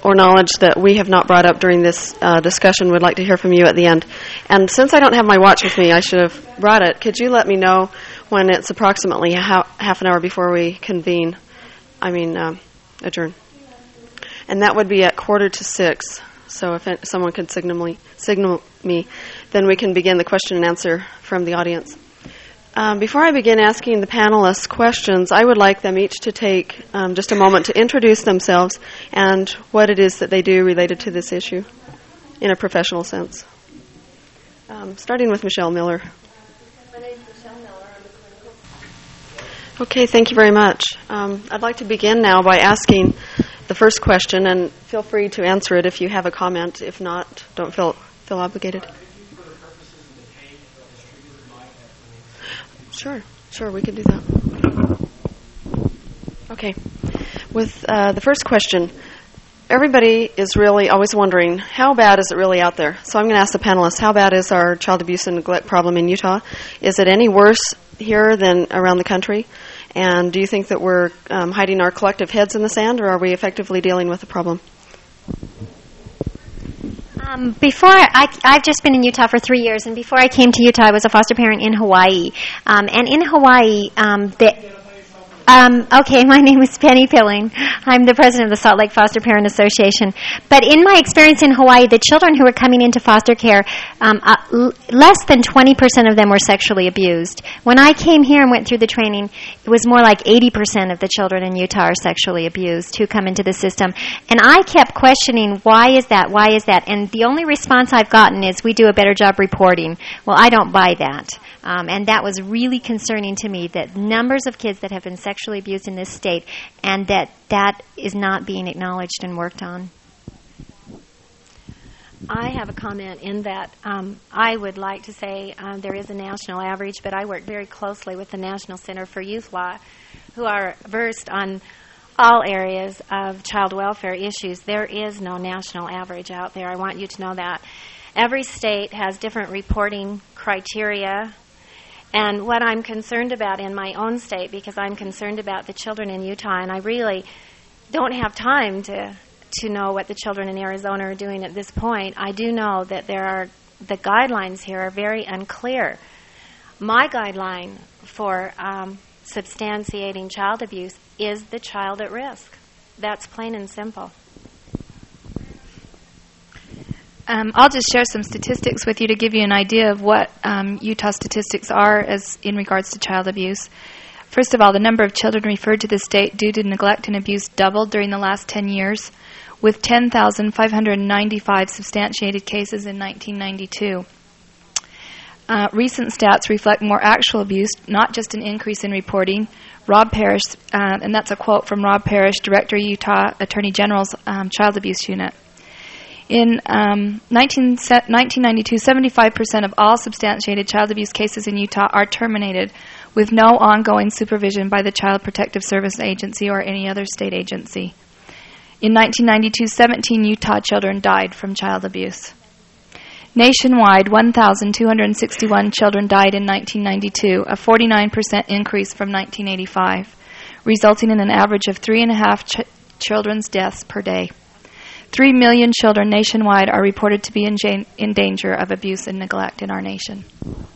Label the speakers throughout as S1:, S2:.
S1: or knowledge that we have not brought up during this discussion, would like to hear from you at the end. And since I don't have my watch with me, I should have brought it. Could you let me know when it's approximately half an hour before we convene? Adjourn. And that would be at 5:45. So if someone could signal me, then we can begin the question and answer from the audience. Before I begin asking the panelists questions, I would like them each to take just a moment to introduce themselves and what it is that they do related to this issue in a professional sense. Starting with Michelle Miller.
S2: My name is Michelle Miller. I'm a clinical.
S1: Okay, thank you very much. I'd like to begin now by asking the first question, and feel free to answer it if you have a comment. If not, don't feel obligated. Sure, we can do that. Okay. With the first question, everybody is really always wondering, how bad is it really out there? So I'm going to ask the panelists, how bad is our child abuse and neglect problem in Utah? Is it any worse here than around the country? And do you think that we're hiding our collective heads in the sand, or are we effectively dealing with the problem?
S2: I've just been in Utah for 3 years, and before I came to Utah, I was a foster parent in Hawaii. And in Hawaii, okay, my name is Penny Pilling. I'm the president of the Salt Lake Foster Parent Association. But in my experience in Hawaii, the children who were coming into foster care, less than 20% of them were sexually abused. When I came here and went through the training, it was more like 80% of the children in Utah are sexually abused who come into the system. And I kept questioning, why is that? And the only response I've gotten is, we do a better job reporting. Well, I don't buy that. And that was really concerning to me, that numbers of kids that have been sexually abused in this state, and that is not being acknowledged and worked on. I have a comment in that I would like to say there is a national average, but I work very closely with the National Center for Youth Law, who are versed on all areas of child welfare issues. There is no national average out there. I want you to know that. Every state has different reporting criteria. And what I'm concerned about in my own state, because I'm concerned about the children in Utah, and I really don't have time to know what the children in Arizona are doing at this point, I do know that the guidelines here are very unclear. My guideline for substantiating child abuse is the child at risk. That's plain and simple.
S3: I'll just share some statistics with you to give you an idea of what Utah statistics are as in regards to child abuse. First of all, the number of children referred to the state due to neglect and abuse doubled during the last 10 years, with 10,595 substantiated cases in 1992. Recent stats reflect more actual abuse, not just an increase in reporting. Rob Parrish, and that's a quote from Rob Parrish, Director, Utah Attorney General's Child Abuse Unit. In 1992, 75% of all substantiated child abuse cases in Utah are terminated with no ongoing supervision by the Child Protective Service Agency or any other state agency. In 1992, 17 Utah children died from child abuse. Nationwide, 1,261 children died in 1992, a 49% increase from 1985, resulting in an average of 3.5 children's deaths per day. 3 million children nationwide are reported to be in danger of abuse and neglect in our nation.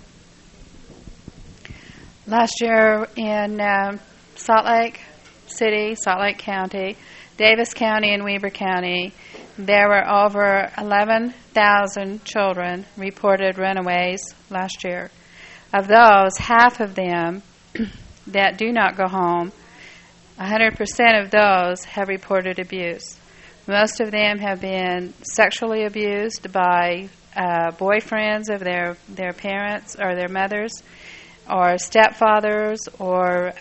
S4: Last year in Salt Lake City, Salt Lake County, Davis County, and Weber County, there were over 11,000 children reported runaways last year. Of those, half of them that do not go home, 100% of those have reported abuse. Most of them have been sexually abused by boyfriends of their parents or their mothers, or stepfathers, or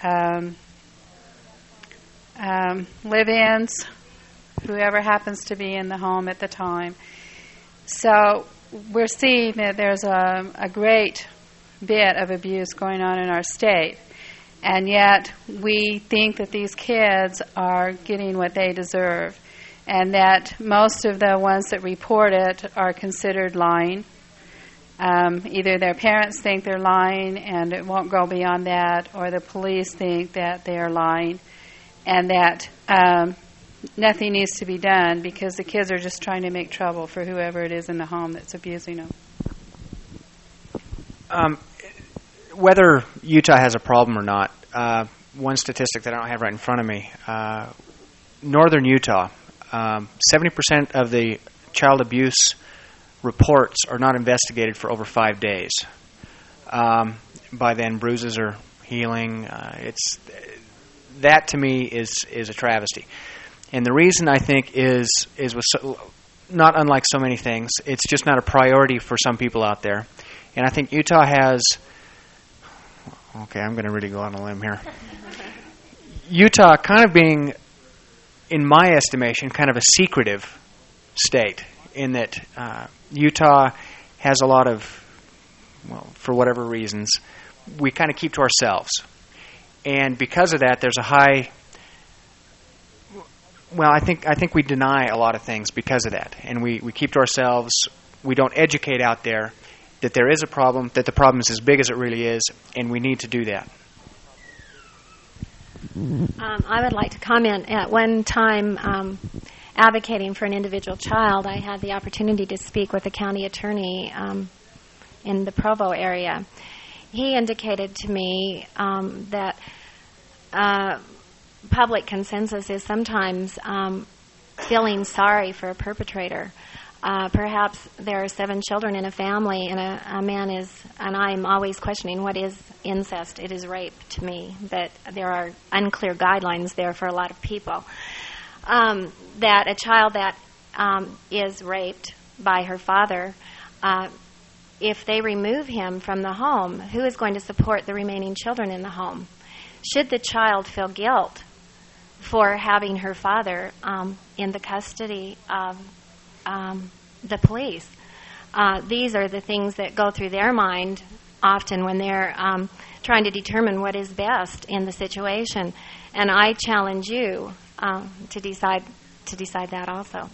S4: live-ins, whoever happens to be in the home at the time. So we're seeing that there's a great bit of abuse going on in our state, and yet we think that these kids are getting what they deserve, and that most of the ones that report it are considered lying. Either their parents think they're lying and it won't go beyond that, or the police think that they are lying, and that nothing needs to be done because the kids are just trying to make trouble for whoever it is in the home that's abusing them.
S5: Whether Utah has a problem or not, one statistic that I don't have right in front of me, northern Utah, 70% of the child abuse reports are not investigated for over 5 days. By then, bruises are healing. That to me is a travesty. And the reason I think is with not unlike so many things, it's just not a priority for some people out there. And I think Utah has, okay, I'm going to really go on a limb here. Utah kind of being, in my estimation, kind of a secretive state in that Utah has a lot of, well, for whatever reasons, we kind of keep to ourselves. And because of that, there's a high, well, I think we deny a lot of things because of that. And we keep to ourselves. We don't educate out there that there is a problem, that the problem is as big as it really is, and we need to do that.
S2: I would like to comment. At one time, advocating for an individual child, I had the opportunity to speak with the county attorney in the Provo area. He indicated to me that public consensus is sometimes feeling sorry for a perpetrator. Perhaps there are 7 children in a family, and a man is, and I'm always questioning what is incest. It is rape to me, but there are unclear guidelines there for a lot of people. That a child that is raped by her father, if they remove him from the home, who is going to support the remaining children in the home? Should the child feel guilt for having her father in the custody of the police? These are the things that go through their mind often when they're trying to determine what is best in the situation. And I challenge you to decide that also.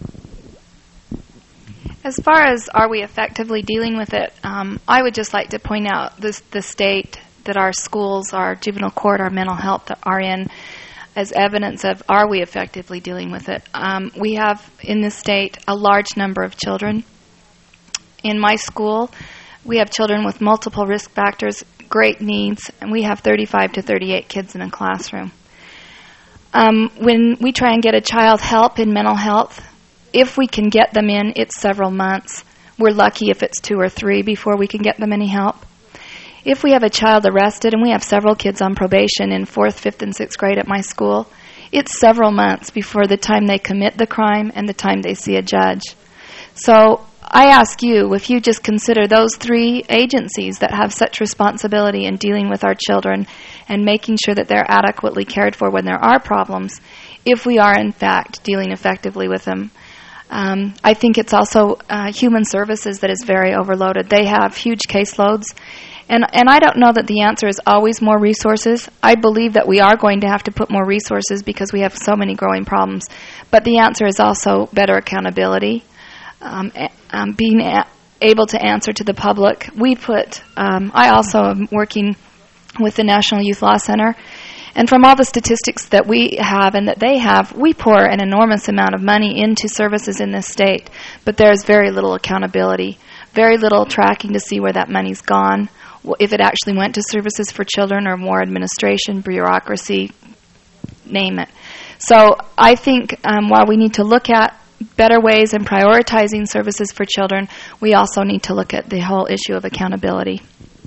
S3: As far as are we effectively dealing with it, I would just like to point out the state that our schools, our juvenile court, our mental health are in as evidence of are we effectively dealing with it. We have in this state a large number of children. In my school, we have children with multiple risk factors, great needs, and we have 35 to 38 kids in a classroom. When we try and get a child help in mental health, if we can get them in, it's several months. We're lucky if it's 2 or 3 before we can get them any help. If we have a child arrested, and we have several kids on probation in 4th, 5th, and 6th grade at my school, it's several months before the time they commit the crime and the time they see a judge. So I ask you, if you just consider those 3 agencies that have such responsibility in dealing with our children and making sure that they're adequately cared for when there are problems, if we are in fact dealing effectively with them. I think it's also human services that is very overloaded. They have huge caseloads. And I don't know that the answer is always more resources. I believe that we are going to have to put more resources because we have so many growing problems. But the answer is also better accountability, being able to answer to the public. I also am working with the National Youth Law Center. And from all the statistics that we have and that they have, we pour an enormous amount of money into services in this state. But there's very little accountability, very little tracking to see where that money's gone, if it actually went to services for children or more administration, bureaucracy, name it. So I think while we need to look at better ways in prioritizing services for children, we also need to look at the whole issue of accountability.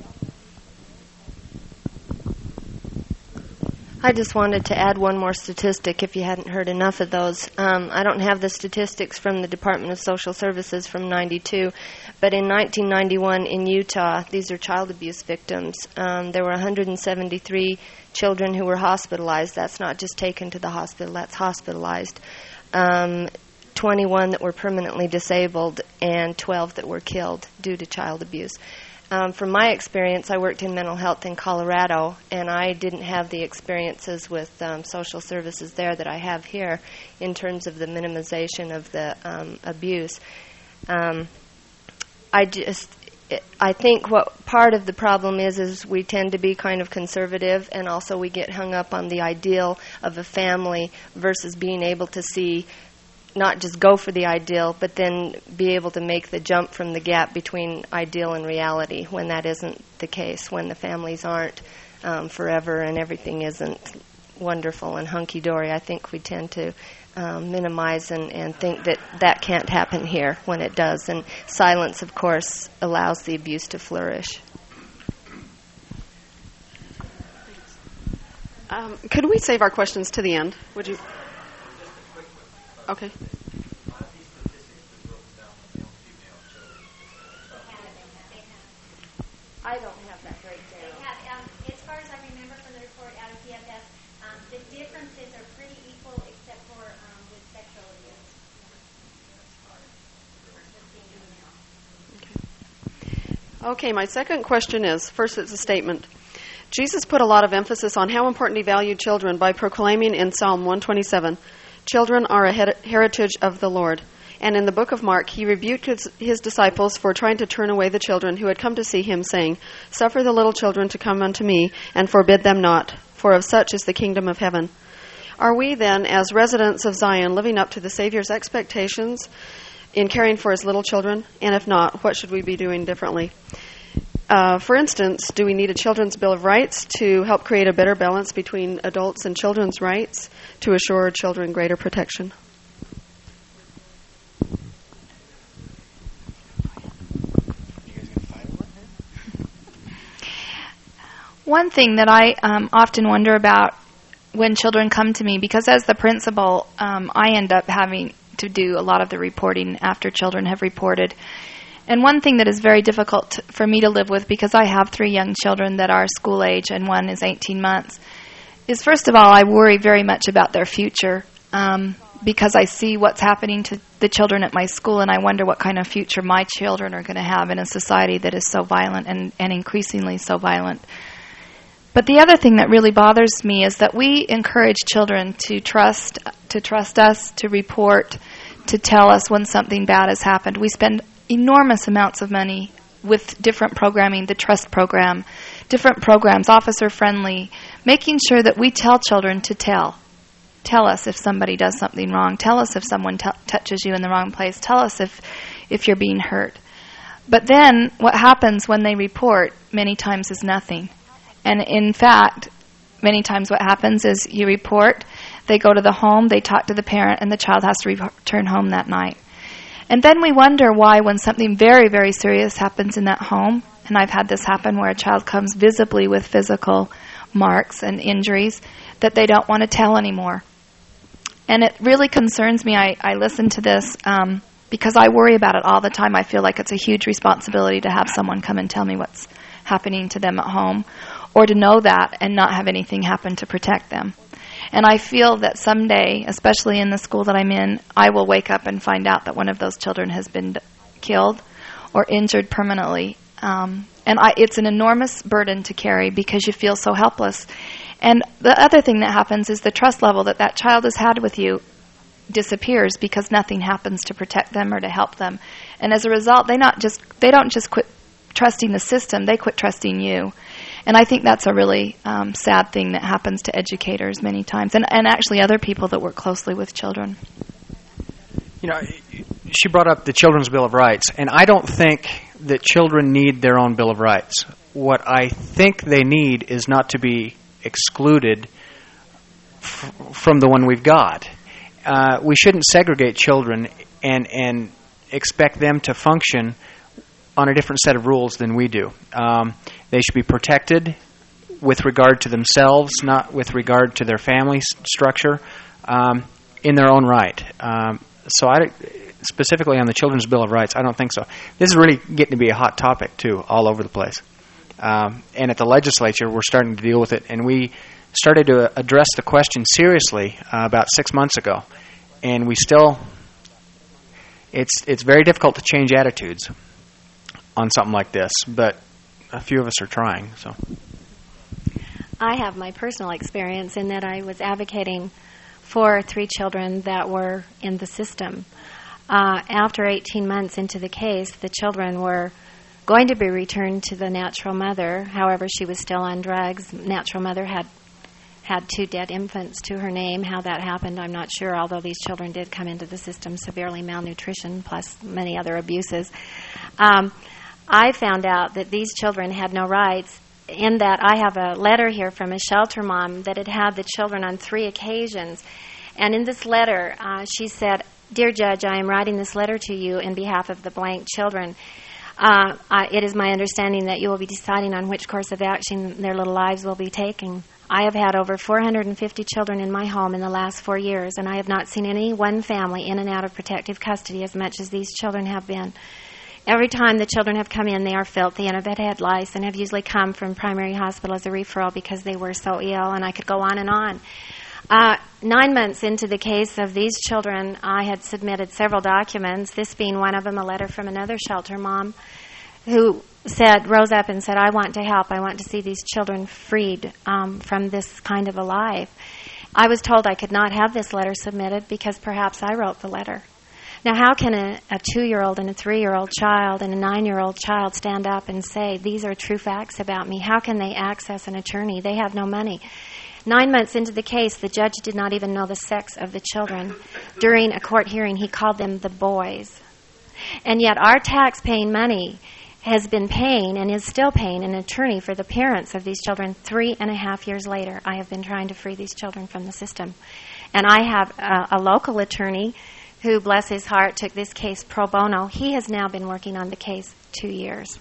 S6: I just wanted to add one more statistic if you hadn't heard enough of those. I don't have the statistics from the Department of Social Services from 92, but in 1991 in Utah, these are child abuse victims. There were 173 children who were hospitalized. That's not just taken to the hospital, that's hospitalized. 21 that were permanently disabled and 12 that were killed due to child abuse. From my experience, I worked in mental health in Colorado, and I didn't have the experiences with social services there that I have here in terms of the minimization of the abuse. I think what part of the problem is we tend to be kind of conservative, and also we get hung up on the ideal of a family versus being able to see, not just go for the ideal, but then be able to make the jump from the gap between ideal and reality when that isn't the case, when the families aren't forever and everything isn't wonderful and hunky-dory. I think we tend to minimize and think that that can't happen here when it does. And silence, of course, allows the abuse to flourish.
S1: Could we save our questions to the end? Would you? Okay.
S6: I don't have that breakdown.
S2: They have, as far as I remember from the report out of PFS, the differences are pretty equal except for with sexual abuse.
S1: Okay, my second question is, first it's a statement. Jesus put a lot of emphasis on how important he valued children by proclaiming in Psalm 127, "Children are a heritage of the Lord." And in the book of Mark, he rebuked his disciples for trying to turn away the children who had come to see him, saying, "Suffer the little children to come unto me, and forbid them not, for of such is the kingdom of heaven." Are we then, as residents of Zion, living up to the Savior's expectations in caring for his little children? And if not, what should we be doing differently? For instance, do we need a Children's Bill of Rights to help create a better balance between adults and children's rights to assure children greater protection?
S3: One thing that I often wonder about when children come to me, because as the principal, I end up having to do a lot of the reporting after children have reported. And one thing that is very difficult for me to live with, because I have 3 young children that are school age and one is 18 months, is first of all, I worry very much about their future because I see what's happening to the children at my school, and I wonder what kind of future my children are going to have in a society that is so violent and increasingly so violent. But the other thing that really bothers me is that we encourage children to trust us, to report, to tell us when something bad has happened. We spend enormous amounts of money with different programming, the Trust program, different programs, officer friendly, making sure that we tell children to tell. Tell us if somebody does something wrong. Tell us if someone touches you in the wrong place. Tell us if you're being hurt. But then what happens when they report many times is nothing. And in fact, many times what happens is you report, they go to the home, they talk to the parent, and the child has to return home that night. And then we wonder why when something very, very serious happens in that home, and I've had this happen where a child comes visibly with physical marks and injuries, that they don't want to tell anymore. And it really concerns me. I listen to this because I worry about it all the time. I feel like it's a huge responsibility to have someone come and tell me what's happening to them at home, or to know that and not have anything happen to protect them. And I feel that someday, especially in the school that I'm in, I will wake up and find out that one of those children has been killed or injured permanently. It's an enormous burden to carry because you feel so helpless. And the other thing that happens is the trust level that child has had with you disappears because nothing happens to protect them or to help them. And as a result, they don't just quit trusting the system, they quit trusting you. And I think that's a really sad thing that happens to educators many times, and actually other people that work closely with children.
S5: You know, she brought up the Children's Bill of Rights, and I don't think that children need their own Bill of Rights. What I think they need is not to be excluded from the one we've got. We shouldn't segregate children and expect them to function on a different set of rules than we do. They should be protected with regard to themselves, not with regard to their family structure, in their own right. Specifically on the Children's Bill of Rights, I don't think so. This is really getting to be a hot topic, too, all over the place. And at the legislature, we're starting to deal with it. And we started to address the question seriously about 6 months ago. And we still, it's very difficult to change attitudes on something like this, but a few of us are trying. So,
S2: I have my personal experience in that I was advocating for 3 children that were in the system. After 18 months into the case, the children were going to be returned to the natural mother. However, she was still on drugs. Natural mother had 2 dead infants to her name. How that happened, I'm not sure, although these children did come into the system severely malnutrition, plus many other abuses. I found out that these children had no rights, in that I have a letter here from a shelter mom that had the children on 3 occasions. And in this letter, she said, "Dear Judge, I am writing this letter to you in behalf of the blank children. It is my understanding that you will be deciding on which course of action their little lives will be taking. I have had over 450 children in my home in the last 4 years, and I have not seen any one family in and out of protective custody as much as these children have been. Every time the children have come in, they are filthy and have had lice and have usually come from primary hospital as a referral because they were so ill," and I could go on and on. 9 months into the case of these children, I had submitted several documents, this being one of them, a letter from another shelter mom who rose up and said, "I want to help. I want to see these children freed from this kind of a life." I was told I could not have this letter submitted because perhaps I wrote the letter. Now, how can a 2-year-old and a 3-year-old child and a 9-year-old child stand up and say, "These are true facts about me"? How can they access an attorney? They have no money. 9 months into the case, the judge did not even know the sex of the children. During a court hearing, he called them the boys. And yet our tax-paying money has been paying and is still paying an attorney for the parents of these children. 3.5 years later, I have been trying to free these children from the system. And I have a local attorney who, bless his heart, took this case pro bono. He has now been working on the case 2 years.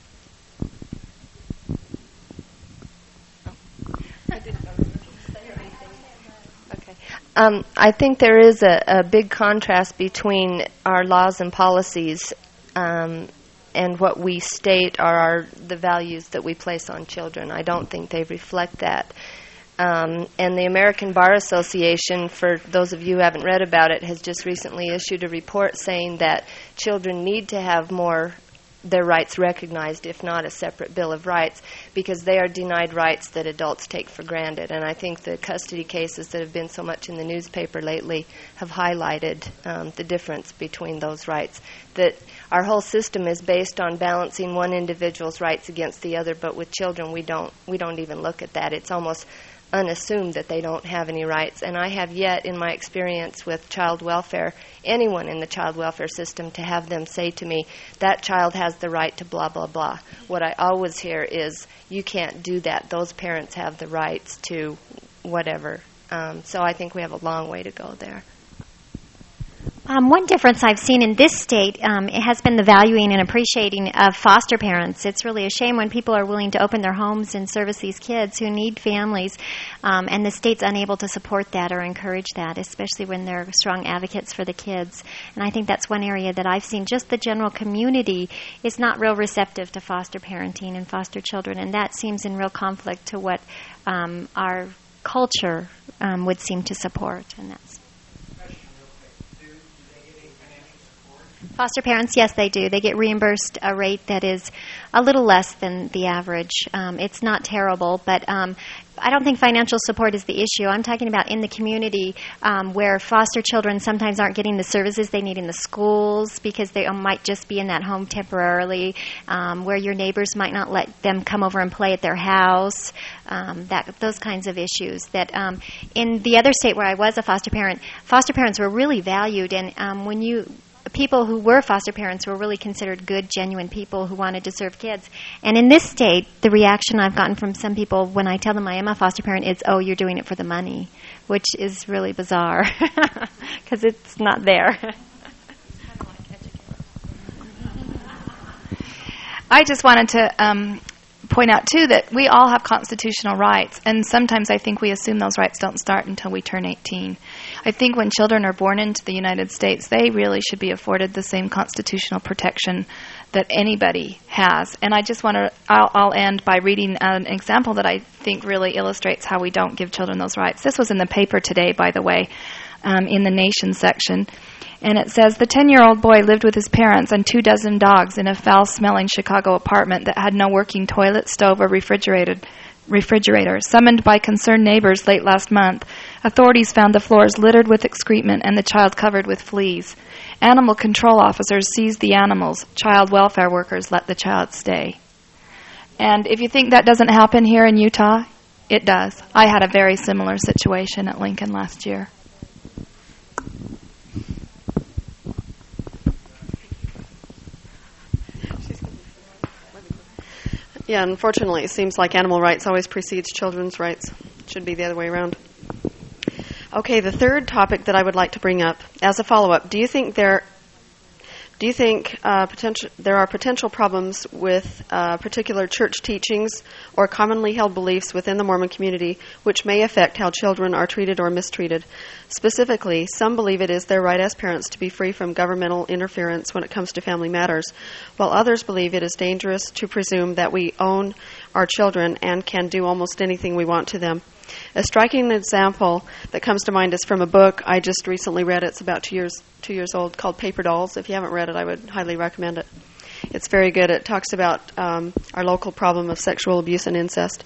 S6: I think there is a big contrast between our laws and policies and what we state are the values that we place on children. I don't think they reflect that. And the American Bar Association, for those of you who haven't read about it, has just recently issued a report saying that children need to have more their rights recognized, if not a separate Bill of Rights, because they are denied rights that adults take for granted. And I think the custody cases that have been so much in the newspaper lately have highlighted the difference between those rights. That our whole system is based on balancing one individual's rights against the other, but with children we don't even look at that. It's almost unassumed that they don't have any rights. And I have yet, in my experience with child welfare, anyone in the child welfare system, to have them say to me, "That child has the right to blah, blah, blah." What I always hear is, "You can't do that. Those parents have the rights to whatever." So I think we have a long way to go there.
S7: One difference I've seen in this state it has been the valuing and appreciating of foster parents. It's really a shame when people are willing to open their homes and service these kids who need families, and the state's unable to support that or encourage that, especially when they're strong advocates for the kids. And I think that's one area that I've seen. Just the general community is not real receptive to foster parenting and foster children, and that seems in real conflict to what our culture would seem to support, and that's foster parents. Yes, they do. They get reimbursed a rate that is a little less than the average. It's not terrible, but I don't think financial support is the issue. I'm talking about in the community where foster children sometimes aren't getting the services they need in the schools because they might just be in that home temporarily, where your neighbors might not let them come over and play at their house, those kinds of issues. That in the other state where I was a foster parents were really valued, and people who were foster parents were really considered good, genuine people who wanted to serve kids. And in this state, the reaction I've gotten from some people when I tell them I am a foster parent is, "Oh, you're doing it for the money," which is really bizarre because it's not there.
S3: I just wanted to point out, too, that we all have constitutional rights, and sometimes I think we assume those rights don't start until we turn 18. I think when children are born into the United States, they really should be afforded the same constitutional protection that anybody has. And I just want to, I'll end by reading an example that I think really illustrates how we don't give children those rights. This was in the paper today, by the way, in the Nation section. And it says, the 10-year-old boy lived with his parents and 24 dogs in a foul-smelling Chicago apartment that had no working toilet, stove, or refrigerator. Summoned by concerned neighbors late last month, Authorities found the floors littered with excrement and the child covered with fleas. Animal control officers seized the animals. Child welfare workers let the child stay. And if you think that doesn't happen here in Utah, it does. I had a very similar situation at Lincoln last year.
S1: Yeah, unfortunately, it seems like animal rights always precedes children's rights. It should be the other way around. Okay, the third topic that I would like to bring up as a follow-up: do you think there are potential problems with particular church teachings or commonly held beliefs within the Mormon community which may affect how children are treated or mistreated? Specifically, some believe it is their right as parents to be free from governmental interference when it comes to family matters, while others believe it is dangerous to presume that we own our children and can do almost anything we want to them. A striking example that comes to mind is from a book I just recently read. It's about 2 years old, called Paper Dolls. If you haven't read it, I would highly recommend it. It's very good. It talks about our local problem of sexual abuse and incest.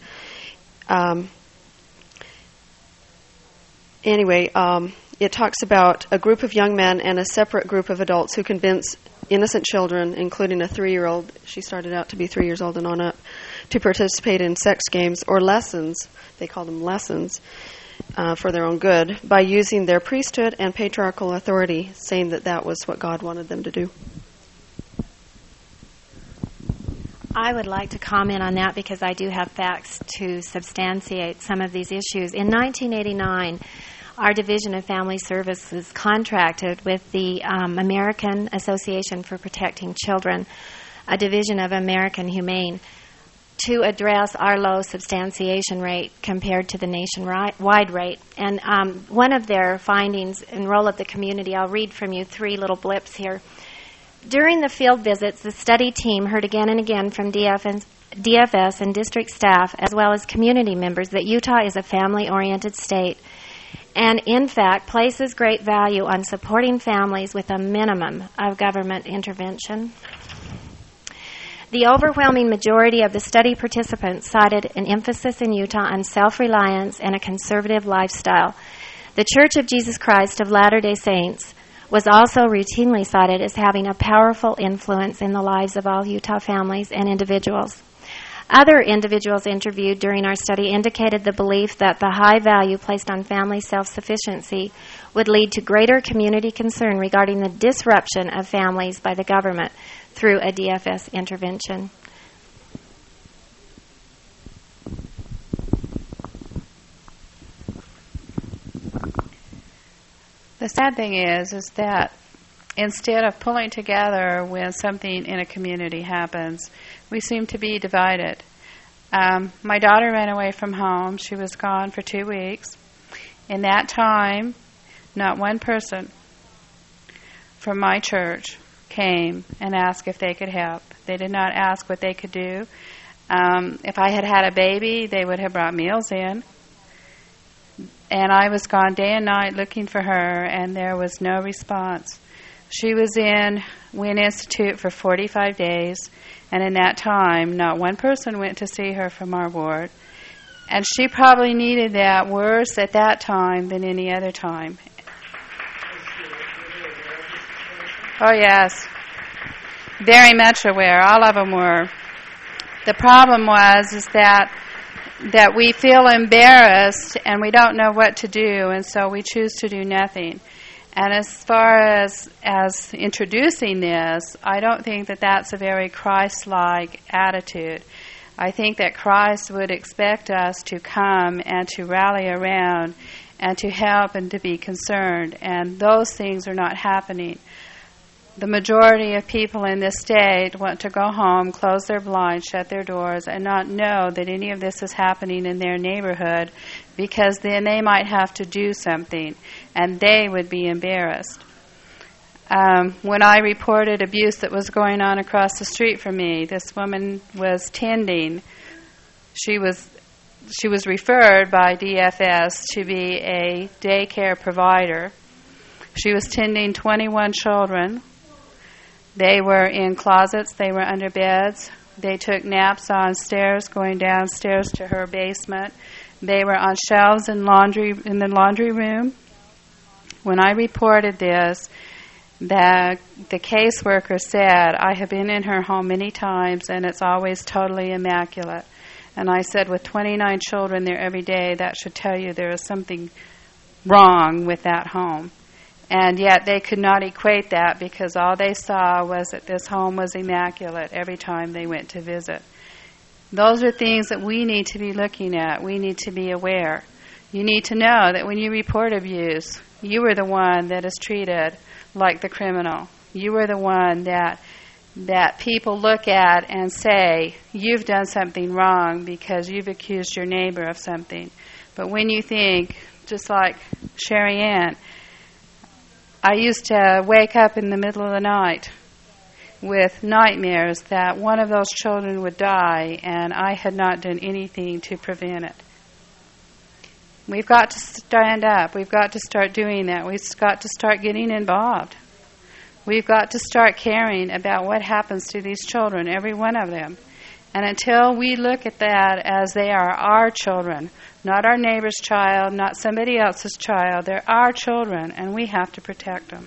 S1: It talks about a group of young men and a separate group of adults who convince innocent children, including a 3-year-old, she started out to be 3 years old and on up, to participate in sex games or lessons, they call them lessons, for their own good, by using their priesthood and patriarchal authority, saying that that was what God wanted them to do.
S2: I would like to comment on that because I do have facts to substantiate some of these issues. In 1989, our Division of Family Services contracted with the American Association for Protecting Children, a division of American Humane, to address our low substantiation rate compared to the nationwide rate. And one of their findings, in Roll Up the Community, I'll read from you 3 little blips here. During the field visits, the study team heard again and again from DFS and district staff, as well as community members, that Utah is a family-oriented state and, in fact, places great value on supporting families with a minimum of government intervention. The overwhelming majority of the study participants cited an emphasis in Utah on self-reliance and a conservative lifestyle. The Church of Jesus Christ of Latter-day Saints was also routinely cited as having a powerful influence in the lives of all Utah families and individuals. Other individuals interviewed during our study indicated the belief that the high value placed on family self-sufficiency would lead to greater community concern regarding the disruption of families by the government through a DFS intervention.
S4: The sad thing is that instead of pulling together when something in a community happens, we seem to be divided. My daughter ran away from home. She was gone for 2 weeks. In that time, not one person from my church came and asked if they could help. They did not ask what they could do. If I had had a baby, they would have brought meals in. And I was gone day and night looking for her, and there was no response. She was in Wynn Institute for 45 days, and in that time, not one person went to see her from our ward. And she probably needed that worse at that time than any other time. Oh, yes. Very much aware. All of them were. The problem was that we feel embarrassed and we don't know what to do, and so we choose to do nothing. And as far as introducing this, I don't think that that's a very Christ-like attitude. I think that Christ would expect us to come and to rally around and to help and to be concerned, and those things are not happening. The majority of people in this state want to go home, close their blinds, shut their doors, and not know that any of this is happening in their neighborhood, because then they might have to do something, and they would be embarrassed. When I reported abuse that was going on across the street from me, this woman was tending. She was referred by DFS to be a daycare provider. She was tending 21 children. They were in closets. They were under beds. They took naps on stairs, going downstairs to her basement. They were on shelves in the laundry room. When I reported this, the caseworker said, I have been in her home many times and it's always totally immaculate. And I said, with 29 children there every day, that should tell you there is something wrong with that home. And yet they could not equate that because all they saw was that this home was immaculate every time they went to visit. Those are things that we need to be looking at. We need to be aware. You need to know that when you report abuse, you are the one that is treated like the criminal. You are the one that people look at and say, you've done something wrong because you've accused your neighbor of something. But when you think, just like Sherry Ann, I used to wake up in the middle of the night with nightmares that one of those children would die and I had not done anything to prevent it. We've got to stand up. We've got to start doing that. We've got to start getting involved. We've got to start caring about what happens to these children, every one of them. And until we look at that as they are our children, not our neighbor's child, not somebody else's child, they're our children, and we have to protect them.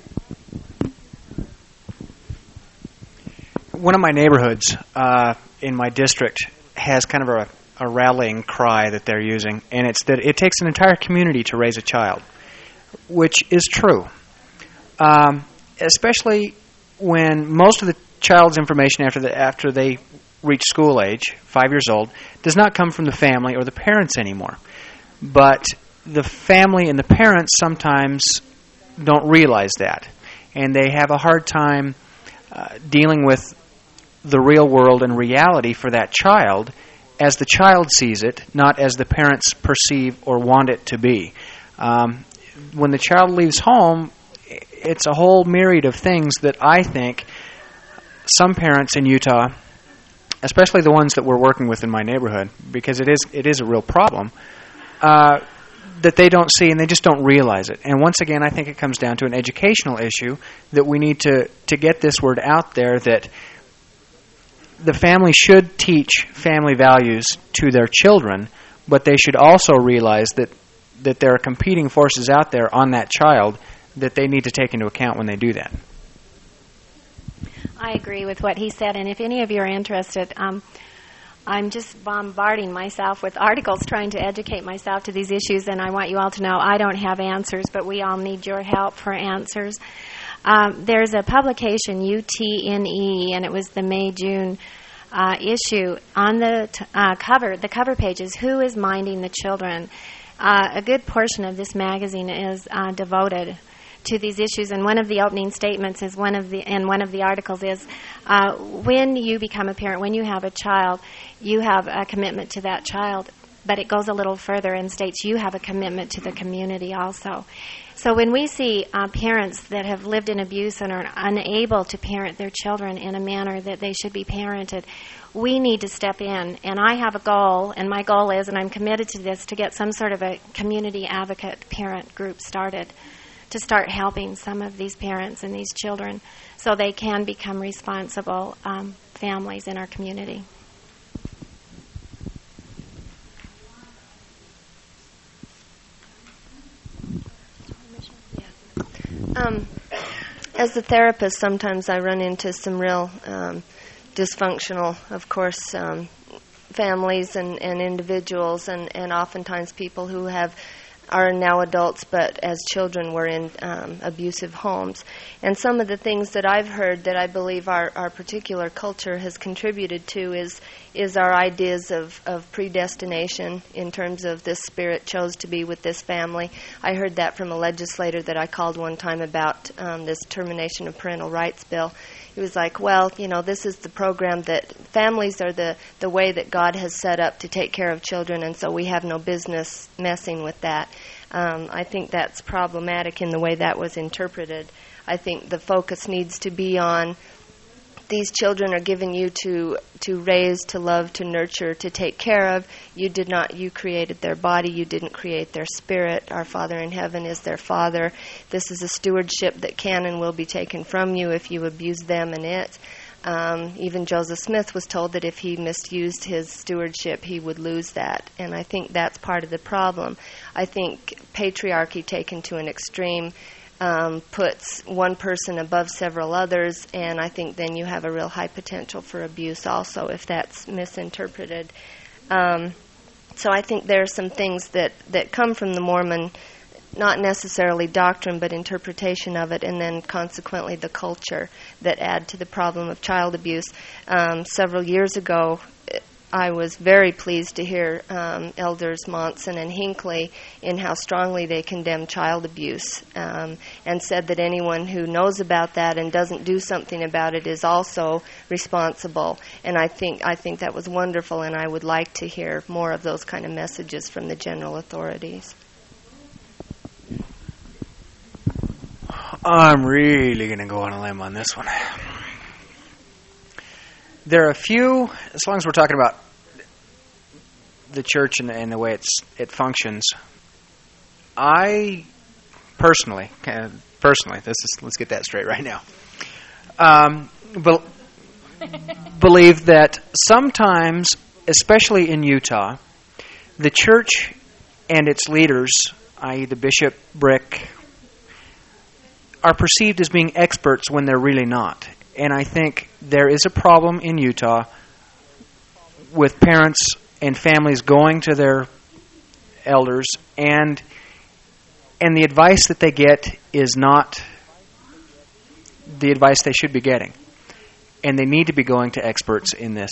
S5: One of my neighborhoods in my district has kind of a rallying cry that they're using, and it's that it takes an entire community to raise a child, which is true. Especially when most of the child's information after they reach school age, 5 years old, does not come from the family or the parents anymore. But the family and the parents sometimes don't realize that, and they have a hard time dealing with the real world and reality for that child as the child sees it, not as the parents perceive or want it to be. When the child leaves home, it's a whole myriad of things that I think some parents in Utah, especially the ones that we're working with in my neighborhood, because it is a real problem, that they don't see and they just don't realize it. And once again, I think it comes down to an educational issue that we need to get this word out there that the family should teach family values to their children, but they should also realize that there are competing forces out there on that child that they need to take into account when they do that.
S2: I agree with what he said, and if any of you are interested, I'm just bombarding myself with articles trying to educate myself to these issues, and I want you all to know I don't have answers, but we all need your help for answers. There's a publication, UTNE, and it was the May-June issue. On the cover pages, Who is Minding the Children? A good portion of this magazine is devoted to these issues, and one of the opening statements is one of the articles is when you become a parent, when you have a child, you have a commitment to that child, but it goes a little further and states you have a commitment to the community also. So when we see parents that have lived in abuse and are unable to parent their children in a manner that they should be parented, we need to step in. And I have a goal, and my goal is, and I'm committed to this, to get some sort of a community advocate parent group started to start helping some of these parents and these children so they can become responsible families in our community.
S6: As a therapist, sometimes I run into some real dysfunctional, of course, families and individuals, and oftentimes people who are now adults but as children were in abusive homes. And some of the things that I've heard that I believe our particular culture has contributed to is our ideas of predestination in terms of this spirit chose to be with this family. I heard that from a legislator that I called one time about this termination of parental rights bill. He was like, well, this is the program that families are the way that God has set up to take care of children, and so we have no business messing with that. I think that's problematic in the way that was interpreted. I think the focus needs to be on these children are given you to raise, to love, to nurture, to take care of. You created their body. You didn't create their spirit. Our Father in heaven is their Father. This is a stewardship that can and will be taken from you if you abuse them and it. Even Joseph Smith was told that if he misused his stewardship, he would lose that. And I think that's part of the problem. I think patriarchy taken to an extreme puts one person above several others, and I think then you have a real high potential for abuse also if that's misinterpreted. So I think there are some things that come from the Mormon, not necessarily doctrine, but interpretation of it, and then consequently the culture that add to the problem of child abuse. Several years ago, I was very pleased to hear Elders Monson and Hinckley in how strongly they condemn child abuse, and said that anyone who knows about that and doesn't do something about it is also responsible. And I think that was wonderful, and I would like to hear more of those kind of messages from the general authorities.
S5: I'm really going to go on a limb on this one. There are a few, as long as we're talking about the church and the way it functions, I personally, let's get that straight right now, believe that sometimes, especially in Utah, the church and its leaders, i.e. the Bishop, Brick, are perceived as being experts when they're really not. And I think there is a problem in Utah with parents and families going to their elders, and the advice that they get is not the advice they should be getting. And they need to be going to experts in this.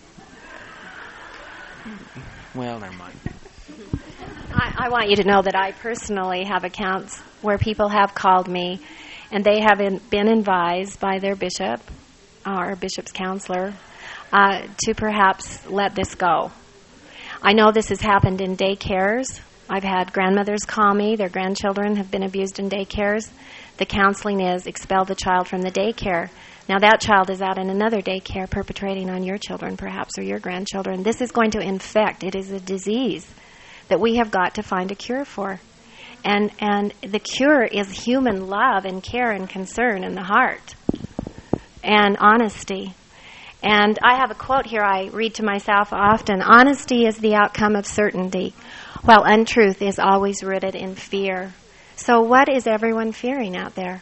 S5: Well, never mind.
S2: I want you to know that I personally have accounts where people have called me and they have been advised by their bishop or bishop's counselor to perhaps let this go. I know this has happened in daycares. I've had grandmothers call me. Their grandchildren have been abused in daycares. The counseling is expel the child from the daycare. Now that child is out in another daycare perpetrating on your children perhaps or your grandchildren. This is going to infect. It is a disease that we have got to find a cure for. And the cure is human love and care and concern in the heart and honesty. And I have a quote here I read to myself often. Honesty is the outcome of certainty, while untruth is always rooted in fear. So what is everyone fearing out there?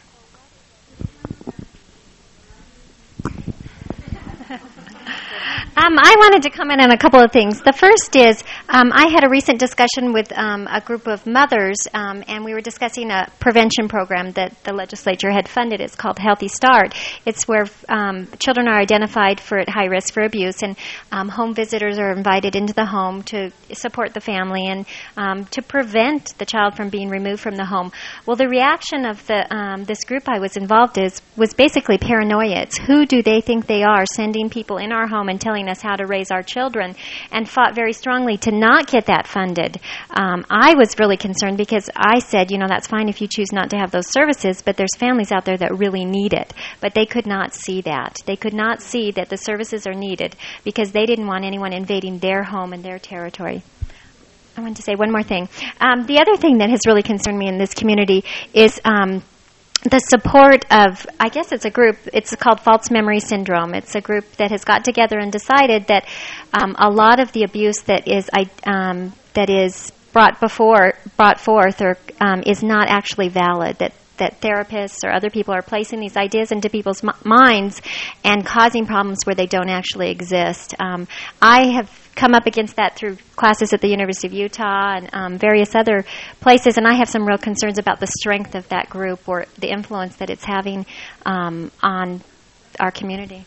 S7: I wanted to comment on a couple of things. The first is I had a recent discussion with a group of mothers, and we were discussing a prevention program that the legislature had funded. It's called Healthy Start. It's where children are identified for at high risk for abuse, and home visitors are invited into the home to support the family and to prevent the child from being removed from the home. Well, the reaction of this group I was involved in was basically paranoia. It's who do they think they are sending people in our home and telling us how to raise our children, and fought very strongly to not get that funded. I was really concerned because I said, that's fine if you choose not to have those services, but there's families out there that really need it. But they could not see that. They could not see that the services are needed because they didn't want anyone invading their home and their territory. I wanted to say one more thing. The other thing that has really concerned me in this community is the support of, I guess it's a group, it's called False Memory Syndrome. It's a group that has got together and decided that a lot of the abuse that is brought forth or is not actually valid, that therapists or other people are placing these ideas into people's minds and causing problems where they don't actually exist. I have come up against that through classes at the University of Utah and various other places, and I have some real concerns about the strength of that group or the influence that it's having on our community.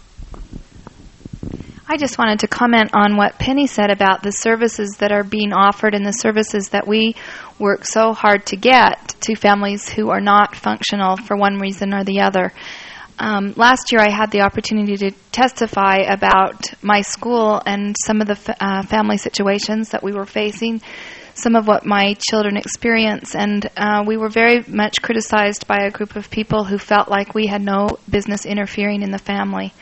S3: I just wanted to comment on what Penny said about the services that are being offered and the services that we work so hard to get to families who are not functional for one reason or the other. Last year I had the opportunity to testify about my school and some of the family situations that we were facing, some of what my children experience, and we were very much criticized by a group of people who felt like we had no business interfering in the family.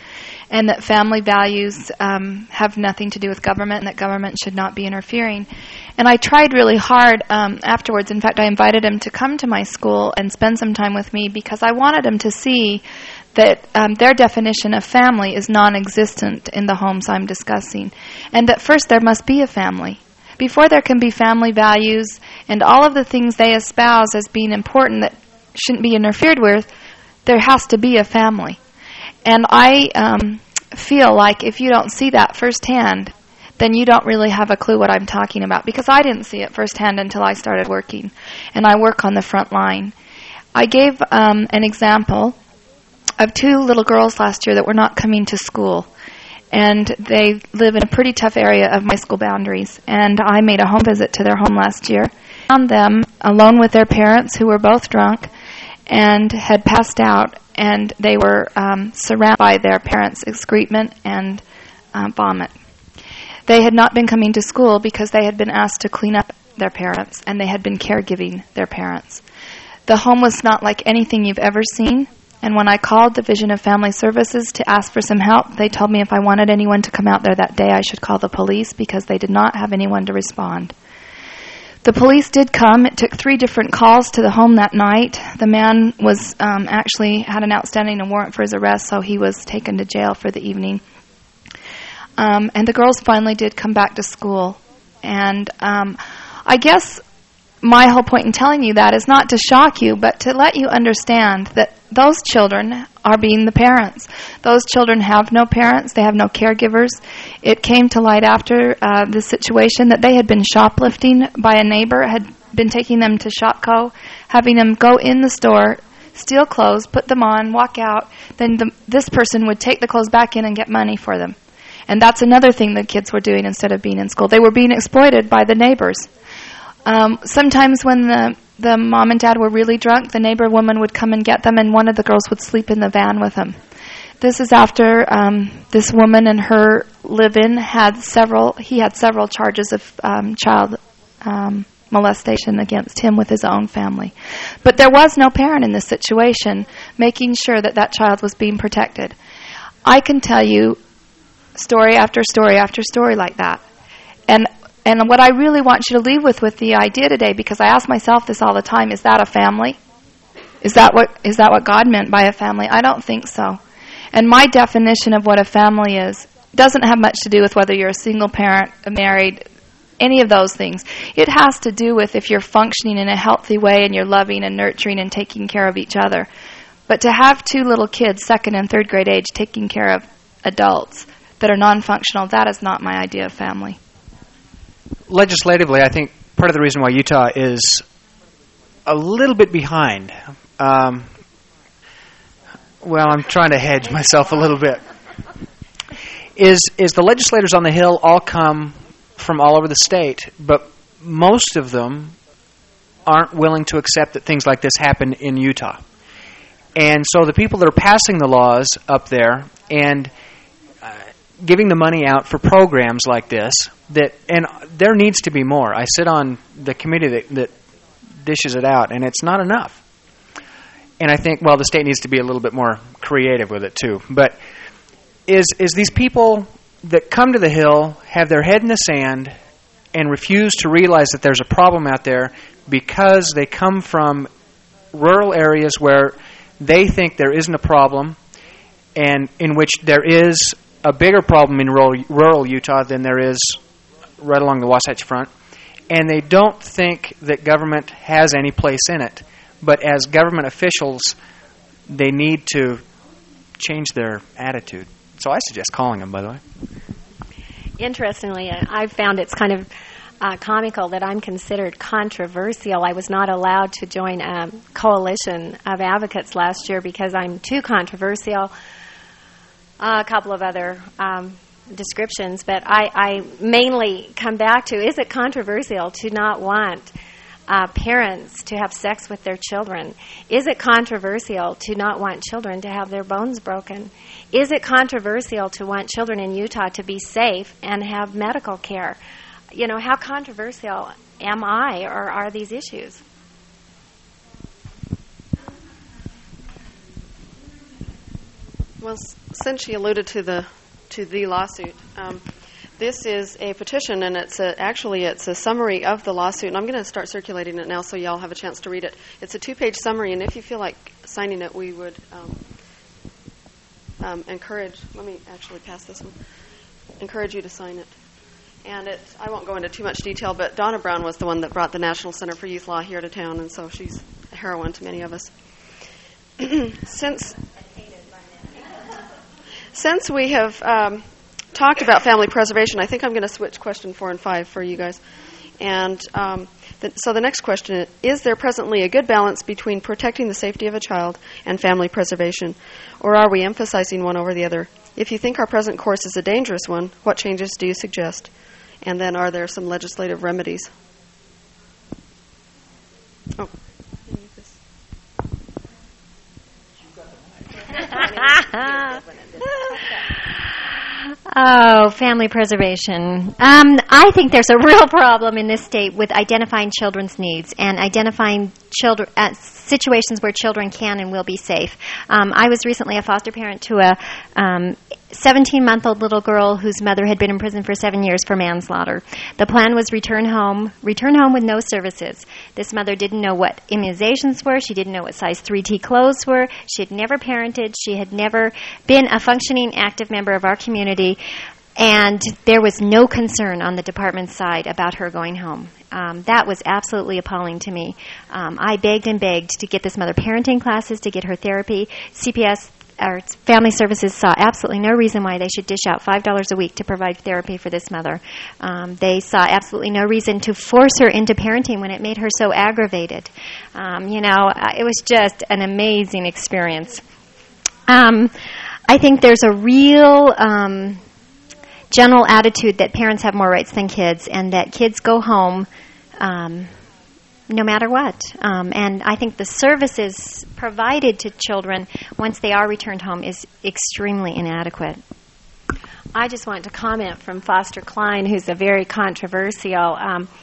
S3: and that family values have nothing to do with government, and that government should not be interfering. And I tried really hard afterwards. In fact, I invited him to come to my school and spend some time with me because I wanted him to see that their definition of family is non-existent in the homes I'm discussing, and that first there must be a family. Before there can be family values and all of the things they espouse as being important that shouldn't be interfered with, there has to be a family. And I feel like if you don't see that firsthand, then you don't really have a clue what I'm talking about, because I didn't see it firsthand until I started working, and I work on the front line. I gave an example of 2 little girls last year that were not coming to school, and they live in a pretty tough area of my school boundaries, and I made a home visit to their home last year. Found them alone with their parents, who were both drunk and had passed out, and they were surrounded by their parents' excrement and vomit. They had not been coming to school because they had been asked to clean up their parents, and they had been caregiving their parents. The home was not like anything you've ever seen, and when I called Division of Family Services to ask for some help, they told me if I wanted anyone to come out there that day, I should call the police because they did not have anyone to respond. The police did come. It took 3 different calls to the home that night. The man was actually had an outstanding warrant for his arrest, so he was taken to jail for the evening. And the girls finally did come back to school. And I guess my whole point in telling you that is not to shock you, but to let you understand that those children are being the parents. Those children have no parents. They have no caregivers. It came to light after the situation that they had been shoplifting by a neighbor, had been taking them to Shopko, having them go in the store, steal clothes, put them on, walk out. Then this person would take the clothes back in and get money for them. And that's another thing the kids were doing instead of being in school. They were being exploited by the neighbors. Sometimes when the mom and dad were really drunk, the neighbor woman would come and get them, and one of the girls would sleep in the van with them. This is after this woman and her live-in had several charges of child molestation against him with his own family. But there was no parent in this situation making sure that that child was being protected. I can tell you story after story after story like that. And what I really want you to leave with the idea today, because I ask myself this all the time, is that a family? Is that what God meant by a family? I don't think so. And my definition of what a family is doesn't have much to do with whether you're a single parent, married, any of those things. It has to do with if you're functioning in a healthy way and you're loving and nurturing and taking care of each other. But to have 2 little kids, 2nd and 3rd grade age, taking care of adults that are non-functional, that is not my idea of family.
S5: Legislatively, I think part of the reason why Utah is a little bit behind, I'm trying to hedge myself a little bit, is the legislators on the Hill all come from all over the state, but most of them aren't willing to accept that things like this happen in Utah. And so the people that are passing the laws up there and giving the money out for programs like this, and there needs to be more. I sit on the committee that dishes it out, and it's not enough. And I think, the state needs to be a little bit more creative with it too. But is these people that come to the Hill, have their head in the sand, and refuse to realize that there's a problem out there because they come from rural areas where they think there isn't a problem, and in which there is a bigger problem in rural Utah than there is right along the Wasatch Front, and they don't think that government has any place in it. But as government officials, they need to change their attitude. So I suggest calling them, by the way.
S2: Interestingly, I've found it's kind of comical that I'm considered controversial. I was not allowed to join a coalition of advocates last year because I'm too controversial. A couple of other descriptions, but I mainly come back to, is it controversial to not want parents to have sex with their children? Is it controversial to not want children to have their bones broken? Is it controversial to want children in Utah to be safe and have medical care? How controversial am I, or are these issues?
S1: Well, since she alluded to the lawsuit, this is a petition, and it's a summary of the lawsuit, and I'm going to start circulating it now so y'all have a chance to read it. It's a 2-page summary, and if you feel like signing it, we would encourage. Let me actually pass this one. Encourage you to sign it. And I won't go into too much detail, but Donna Brown was the one that brought the National Center for Youth Law here to town, and so she's a heroine to many of us. Since we have talked about family preservation, I think I'm going to switch question 4 and 5 for you guys. And so the next question is there presently a good balance between protecting the safety of a child and family preservation, or are we emphasizing one over the other? If you think our present course is a dangerous one, what changes do you suggest? And then are there some legislative remedies? Oh.
S7: Oh, family preservation. I think there's a real problem in this state with identifying children's needs and identifying situations where children can and will be safe. I was recently a foster parent to a 17-month-old little girl whose mother had been in prison for 7 years for manslaughter. The plan was return home with no services. This mother didn't know what immunizations were. She didn't know what size 3T clothes were. She had never parented. She had never been a functioning, active member of our community. And there was no concern on the department's side about her going home. That was absolutely appalling to me. I begged and begged to get this mother parenting classes, to get her therapy. CPS, our family services, saw absolutely no reason why they should dish out $5 a week to provide therapy for this mother. They saw absolutely no reason to force her into parenting when it made her so aggravated. It was just an amazing experience. I think there's a real general attitude that parents have more rights than kids, and that kids go home no matter what. And I think the services provided to children once they are returned home is extremely inadequate.
S2: I just want to comment from Foster Klein, who's a very controversial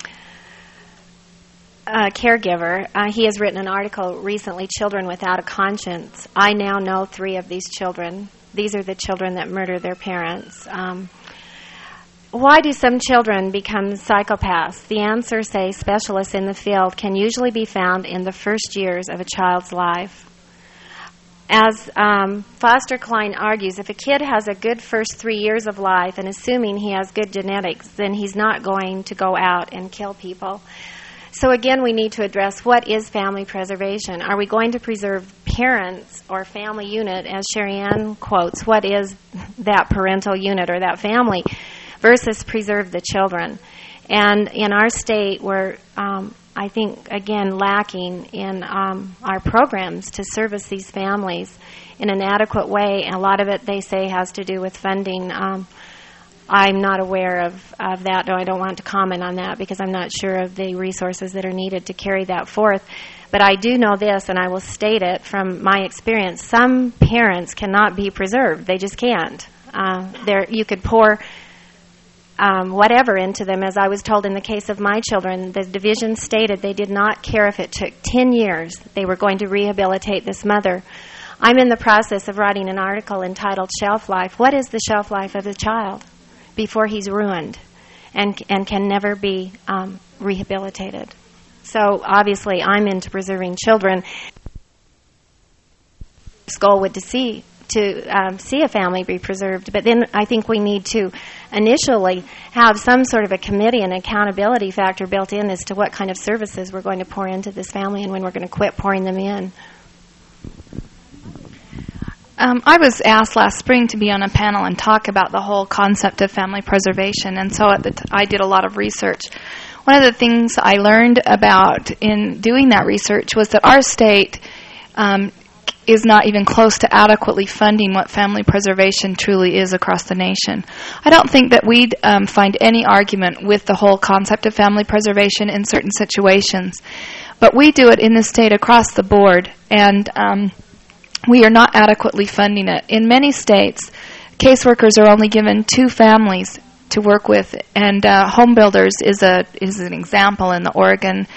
S2: caregiver. He has written an article recently, Children Without a Conscience. I now know 3 of these children. These are the children that murder their parents. Why do some children become psychopaths? The answer, say, specialists in the field, can usually be found in the first years of a child's life. As Foster Klein argues, if a kid has a good first 3 years of life, and assuming he has good genetics, then he's not going to go out and kill people. So again, we need to address what is family preservation. Are we going to preserve parents or family unit, as Sherry Ann quotes? What is that parental unit or that family? Versus preserve the children. And in our state, we're, I think, again, lacking in our programs to service these families in an adequate way. And a lot of it, they say, has to do with funding. I'm not aware of that, though I don't want to comment on that because I'm not sure of the resources that are needed to carry that forth. But I do know this, and I will state it from my experience. Some parents cannot be preserved. They just can't. You could pour whatever into them. As I was told in the case of my children, the division stated they did not care if it took 10 years. They were going to rehabilitate this mother. I'm in the process of writing an article entitled Shelf Life. What is the shelf life of a child before he's ruined and can never be rehabilitated? So obviously I'm into preserving children. This goal would to see a family be preserved. But then I think we need to initially have some sort of a committee and accountability factor built in as to what kind of services we're going to pour into this family and when we're going to quit pouring them in.
S3: I was asked last spring to be on a panel and talk about the whole concept of family preservation, and so I did a lot of research. One of the things I learned about in doing that research was that our state is not even close to adequately funding what family preservation truly is across the nation. I don't think that we'd find any argument with the whole concept of family preservation in certain situations, but we do it in the state across the board, and we are not adequately funding it. In many states, caseworkers are only given 2 families to work with, and home builders is an example in the Oregon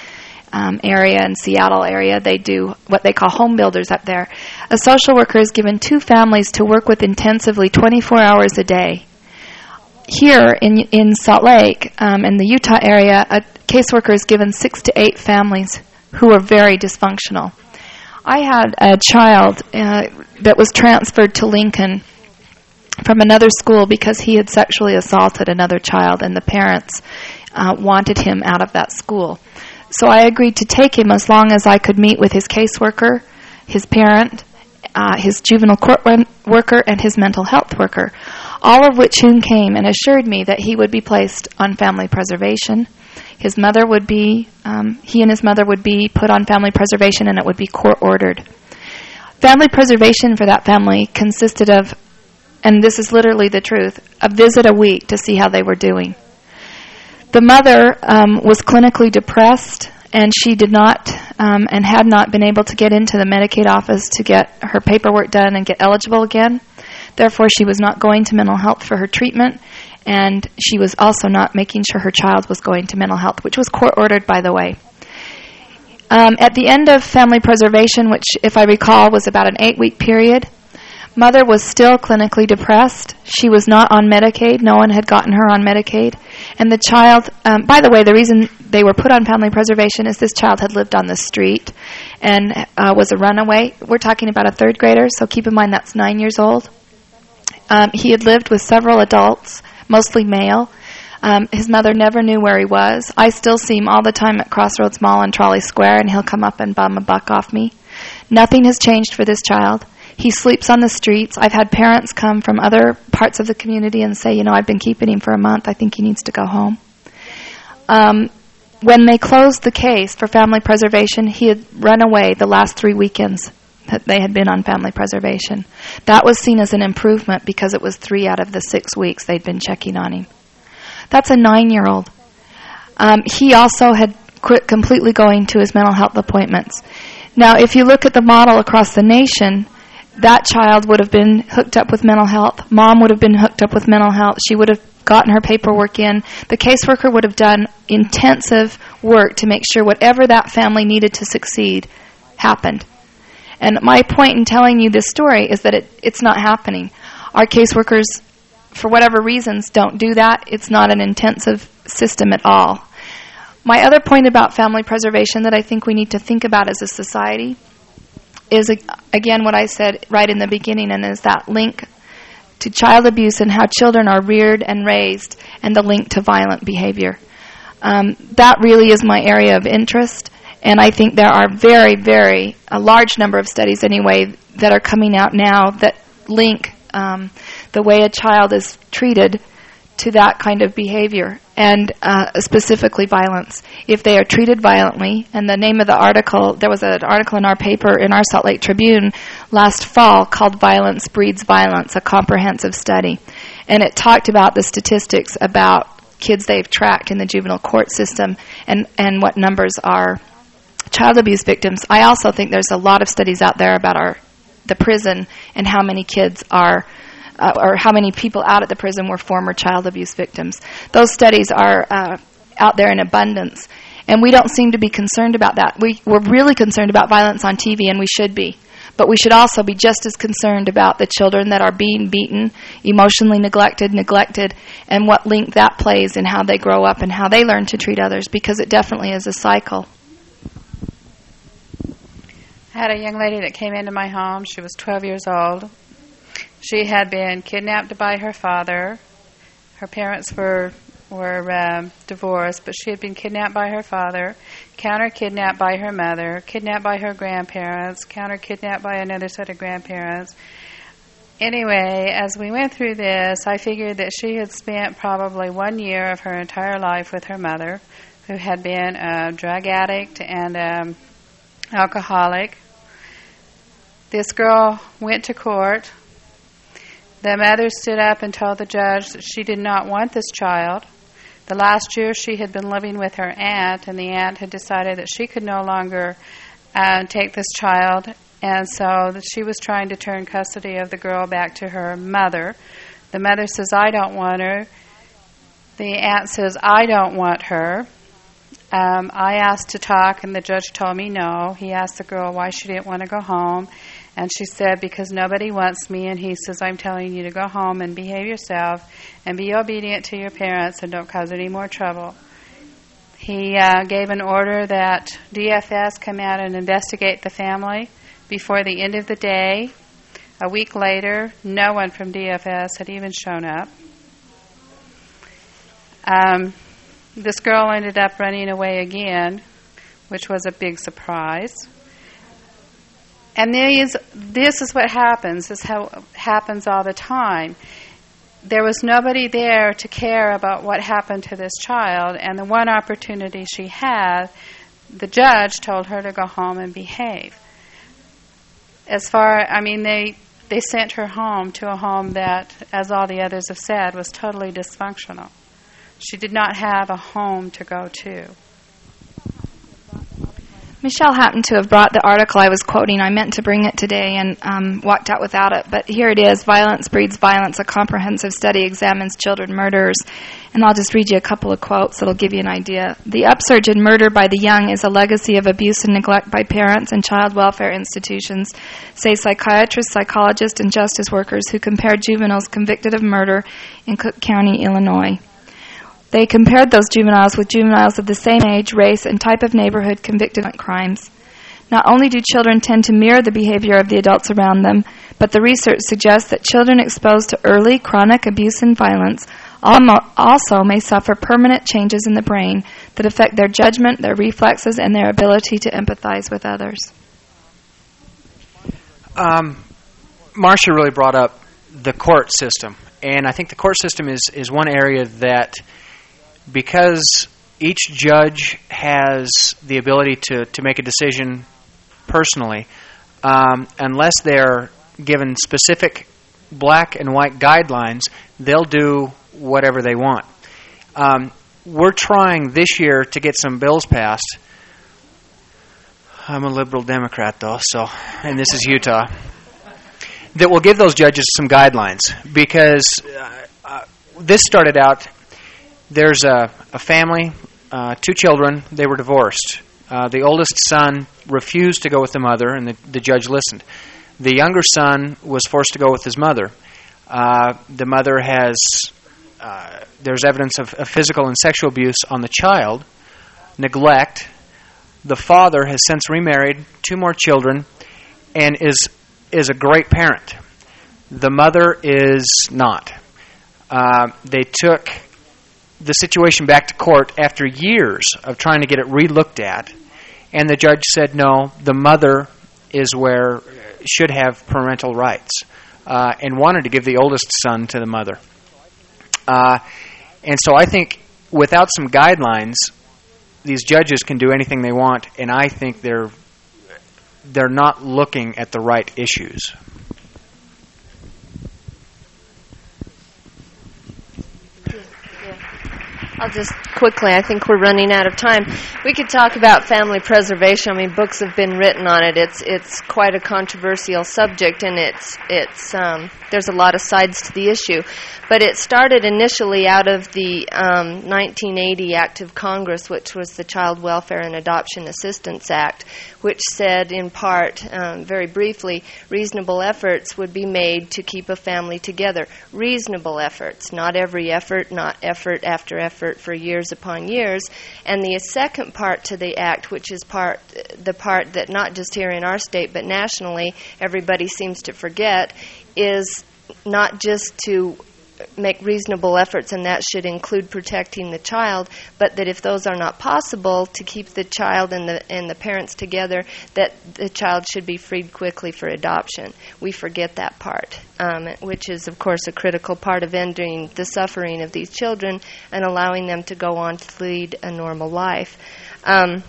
S3: area and Seattle area. They do what they call home builders up there. A social worker is given 2 families to work with intensively 24 hours a day. Here in Salt Lake, in the Utah area, a caseworker is given 6 to 8 families who are very dysfunctional. I had a child that was transferred to Lincoln from another school because he had sexually assaulted another child, and the parents wanted him out of that school. So I agreed to take him as long as I could meet with his caseworker, his parent, his juvenile court worker, and his mental health worker, all of which whom came and assured me that he would be placed on family preservation. His mother would be, he and his mother would be put on family preservation, and it would be court-ordered. Family preservation for that family consisted of, and this is literally the truth, a visit a week to see how they were doing. The mother was clinically depressed, and she did not and had not been able to get into the Medicaid office to get her paperwork done and get eligible again. Therefore, she was not going to mental health for her treatment, and she was also not making sure her child was going to mental health, which was court-ordered, by the way. At the end of family preservation, which, if I recall, was about an 8-week period, mother was still clinically depressed. She was not on Medicaid. No one had gotten her on Medicaid. And the child, by the way, the reason they were put on family preservation is this child had lived on the street and was a runaway. We're talking about a 3rd grader, so keep in mind that's 9 years old. He had lived with several adults, mostly male. His mother never knew where he was. I still see him all the time at Crossroads Mall and Trolley Square, and he'll come up and bum a buck off me. Nothing has changed for this child. He sleeps on the streets. I've had parents come from other parts of the community and say, I've been keeping him for a month. I think he needs to go home. When they closed the case for family preservation, he had run away the last 3 weekends that they had been on family preservation. That was seen as an improvement because it was 3 out of the 6 weeks they'd been checking on him. That's a 9-year-old. He also had quit completely going to his mental health appointments. Now, if you look at the model across the nation, that child would have been hooked up with mental health. Mom would have been hooked up with mental health. She would have gotten her paperwork in. The caseworker would have done intensive work to make sure whatever that family needed to succeed happened. And my point in telling you this story is that it's not happening. Our caseworkers, for whatever reasons, don't do that. It's not an intensive system at all. My other point about family preservation that I think we need to think about as a society is, again, what I said right in the beginning, and is that link to child abuse and how children are reared and raised, and the link to violent behavior. That really is my area of interest. And I think there are a large number of studies anyway that are coming out now that link the way a child is treated to that kind of behavior, and specifically violence. If they are treated violently, and the name of the article, there was an article in our paper, in our Salt Lake Tribune last fall called Violence Breeds Violence, a comprehensive study. And it talked about the statistics about kids they've tracked in the juvenile court system and what numbers are child abuse victims. I also think there's a lot of studies out there about the prison and how many kids are, or how many people out at the prison were former child abuse victims. Those studies are out there in abundance, and we don't seem to be concerned about that. We're really concerned about violence on TV, and we should be. But we should also be just as concerned about the children that are being beaten, emotionally neglected, and what link that plays in how they grow up and how they learn to treat others, because it definitely is a cycle.
S4: I had a young lady that came into my home. She was 12 years old. She had been kidnapped by her father. Her parents were divorced, but she had been kidnapped by her father, counter-kidnapped by her mother, kidnapped by her grandparents, counter-kidnapped by another set of grandparents. Anyway, as we went through this, I figured that she had spent probably 1 year of her entire life with her mother, who had been a drug addict and alcoholic. This girl went to court. The mother stood up and told the judge that she did not want this child. The last year she had been living with her aunt, and the aunt had decided that she could no longer take this child, and so that she was trying to turn custody of the girl back to her mother. The mother says, I don't want her. The aunt says, I don't want her. I asked to talk, and the judge told me no. He asked the girl why she didn't want to go home, and she said, because nobody wants me, and he says, I'm telling you to go home and behave yourself and be obedient to your parents and don't cause any more trouble. He gave an order that DFS come out and investigate the family before the end of the day. A week later, no one from DFS had even shown up. This girl ended up running away again, which was a big surprise. And this is what happens. This is how it happens all the time. There was nobody there to care about what happened to this child, and the one opportunity she had, the judge told her to go home and behave. They sent her home to a home that, as all the others have said, was totally dysfunctional. She did not have a home to go to.
S3: Michelle happened to have brought the article I was quoting. I meant to bring it today and walked out without it. But here it is, Violence Breeds Violence, a comprehensive study examines children murderers. And I'll just read you a couple of quotes that'll give you an idea. The upsurge in murder by the young is a legacy of abuse and neglect by parents and child welfare institutions, say psychiatrists, psychologists, and justice workers who compared juveniles convicted of murder in Cook County, Illinois. They compared those juveniles with juveniles of the same age, race, and type of neighborhood convicted of crimes. Not only do children tend to mirror the behavior of the adults around them, but the research suggests that children exposed to early chronic abuse and violence also may suffer permanent changes in the brain that affect their judgment, their reflexes, and their ability to empathize with others.
S5: Marcia really brought up the court system, and I think the court system is one area that, because each judge has the ability to make a decision personally, unless they're given specific black and white guidelines, they'll do whatever they want. We're trying this year to get some bills passed. I'm a liberal Democrat, though, and this is Utah, that will give those judges some guidelines, because this started out. There's a family, 2 children. They were divorced. The oldest son refused to go with the mother, and the judge listened. The younger son was forced to go with his mother. The mother there's evidence of physical and sexual abuse on the child, neglect. The father has since remarried, 2 more children, and is a great parent. The mother is not. They took the situation back to court after years of trying to get it re-looked at, and the judge said no, the mother should have parental rights, and wanted to give the oldest son to the mother. And so I think without some guidelines, these judges can do anything they want, and I think they're not looking at the right issues.
S6: I'll just quickly, I think we're running out of time. We could talk about family preservation. I mean, books have been written on it. It's quite a controversial subject, and there's a lot of sides to the issue. But it started initially out of the 1980 Act of Congress, which was the Child Welfare and Adoption Assistance Act, which said in part, very briefly, reasonable efforts would be made to keep a family together. Reasonable efforts, not every effort, not effort after effort for years upon years. And the second part to the act, which is the part that not just here in our state but nationally everybody seems to forget, is not just to make reasonable efforts, and that should include protecting the child, but that if those are not possible, to keep the child and the parents together, that the child should be freed quickly for adoption. We forget that part, which is, of course, a critical part of ending the suffering of these children and allowing them to go on to lead a normal life.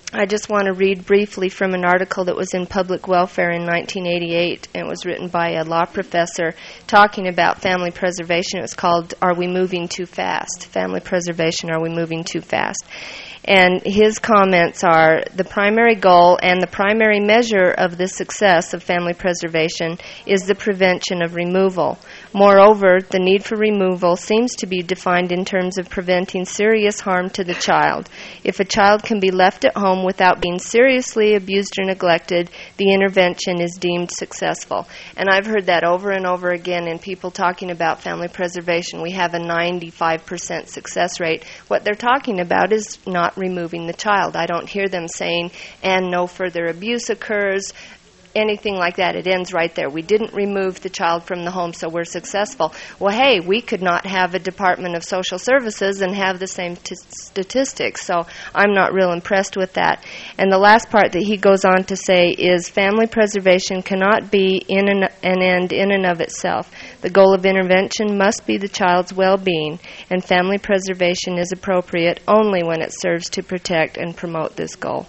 S6: I just want to read briefly from an article that was in Public Welfare in 1988, and it was written by a law professor talking about family preservation. It was called, "Are We Moving Too Fast? Family Preservation, Are We Moving Too Fast?" And his comments are, the primary goal and the primary measure of the success of family preservation is the prevention of removal. Moreover, the need for removal seems to be defined in terms of preventing serious harm to the child. If a child can be left at home without being seriously abused or neglected, the intervention is deemed successful. And I've heard that over and over again in people talking about family preservation. We have a 95% success rate. What they're talking about is not removing the child. I don't hear them saying, and no further abuse occurs, anything like that. It ends right there. We didn't remove the child from the home, so we're successful. Well, hey, we could not have a Department of Social Services and have the same statistics, so I'm not real impressed with that. And the last part that he goes on to say is family preservation cannot be an end in and of itself. The goal of intervention must be the child's well-being, and family preservation is appropriate only when it serves to protect and promote this goal.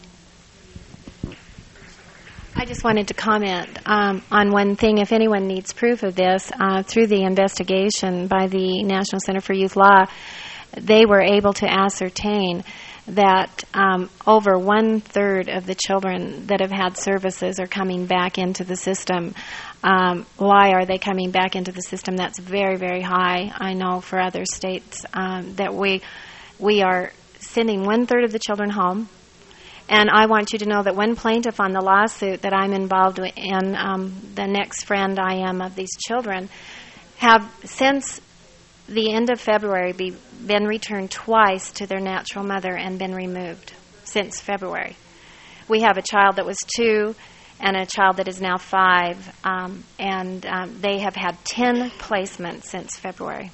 S2: I just wanted to comment on one thing. If anyone needs proof of this, through the investigation by the National Center for Youth Law, they were able to ascertain that over 1/3 of the children that have had services are coming back into the system. Why are they coming back into the system? That's very, very high. I know for other states that we are sending 1/3 of the children home. And I want you to know that one plaintiff on the lawsuit that I'm involved in, the next friend I am of these children, have since the end of February been returned twice to their natural mother and been removed since February. We have a child that was 2 and a child that is now 5, and they have had 10 placements since February.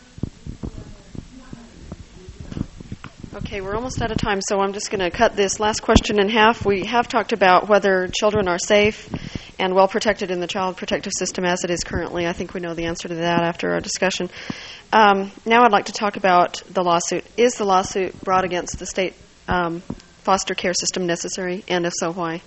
S1: Okay, we're almost out of time, so I'm just going to cut this last question in half. We have talked about whether children are safe and well protected in the child protective system as it is currently. I think we know the answer to that after our discussion. Now I'd like to talk about the lawsuit. Is the lawsuit brought against the state foster care system necessary, and if so, why?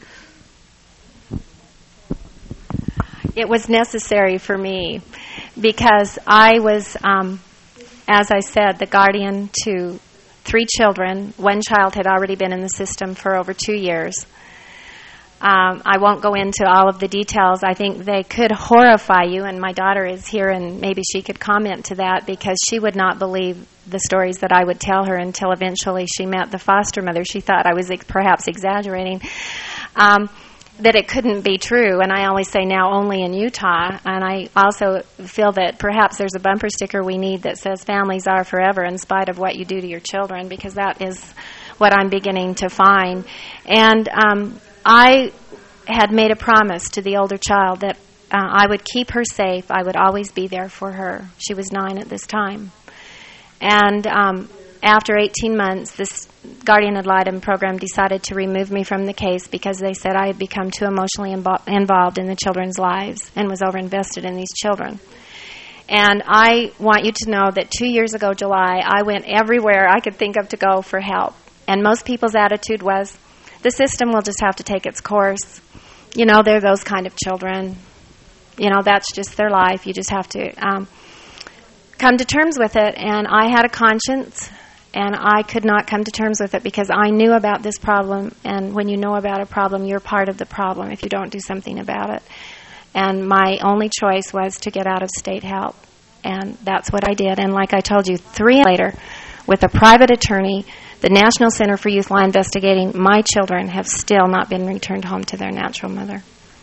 S2: It was necessary for me because I was, as I said, the guardian to 3 children. One child had already been in the system for over 2 years. I won't go into all of the details. I think they could horrify you, and my daughter is here, and maybe she could comment to that because she would not believe the stories that I would tell her until eventually she met the foster mother. She thought I was perhaps exaggerating. That it couldn't be true, and I always say now only in Utah, and I also feel that perhaps there's a bumper sticker we need that says families are forever in spite of what you do to your children, because that is what I'm beginning to find. And I had made a promise to the older child that I would keep her safe. I would always be there for her. She was 9 at this time. And after 18 months, this guardian ad litem program decided to remove me from the case because they said I had become too emotionally involved in the children's lives and was overinvested in these children. And I want you to know that 2 years ago, July, I went everywhere I could think of to go for help. And most people's attitude was, the system will just have to take its course. You know, they're those kind of children. You know, that's just their life. You just have to come to terms with it. And I had a conscience. And I could not come to terms with it because I knew about this problem. And when you know about a problem, you're part of the problem if you don't do something about it. And my only choice was to get out of state help. And that's what I did. And like I told you, 3 years later, with a private attorney, the National Center for Youth Law investigating my children have still not been returned home to their natural mother.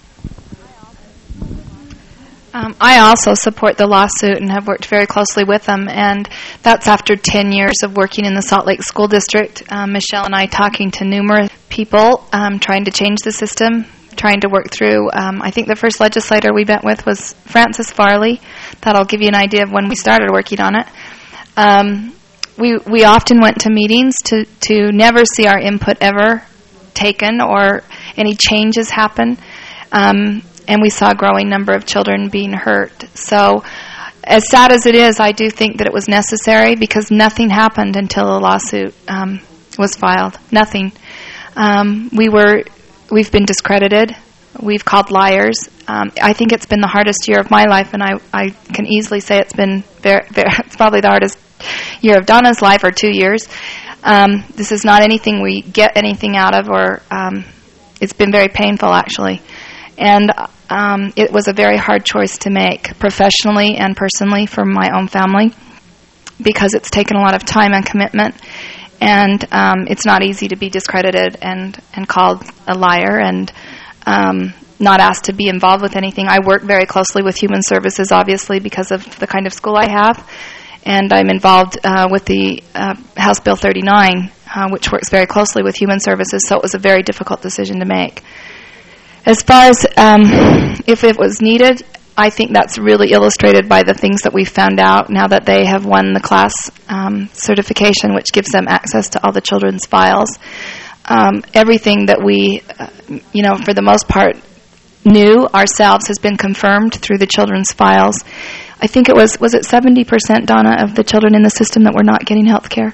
S3: I also support the lawsuit and have worked very closely with them, and that's after 10 years of working in the Salt Lake School District. Michelle and I talking to numerous people, trying to change the system, trying to work through. I think the first legislator we met with was Francis Farley. That'll give you an idea of when we started working on it. We often went to meetings to never see our input ever taken or any changes happen. And we saw a growing number of children being hurt. So as sad as it is, I do think that it was necessary because nothing happened until the lawsuit was filed. Nothing. We've been discredited. We've called liars. I think it's been the hardest year of my life, and I can easily say it's been it's probably the hardest year of Donna's life, or 2 years. This is not anything we get anything out of, or it's been very painful, actually. And it was a very hard choice to make, professionally and personally, for my own family, because it's taken a lot of time and commitment. And it's not easy to be discredited and called a liar and not asked to be involved with anything. I work very closely with Human Services, obviously, because of the kind of school I have. And I'm involved with the House Bill 39, which works very closely with Human Services, so it was a very difficult decision to make. As far as if it was needed, I think that's really illustrated by the things that we've found out now that they have won the class certification, which gives them access to all the children's files. Everything that we, for the most part, knew ourselves has been confirmed through the children's files. I think it was it 70%, Donna, of the children in the system that were not getting health care?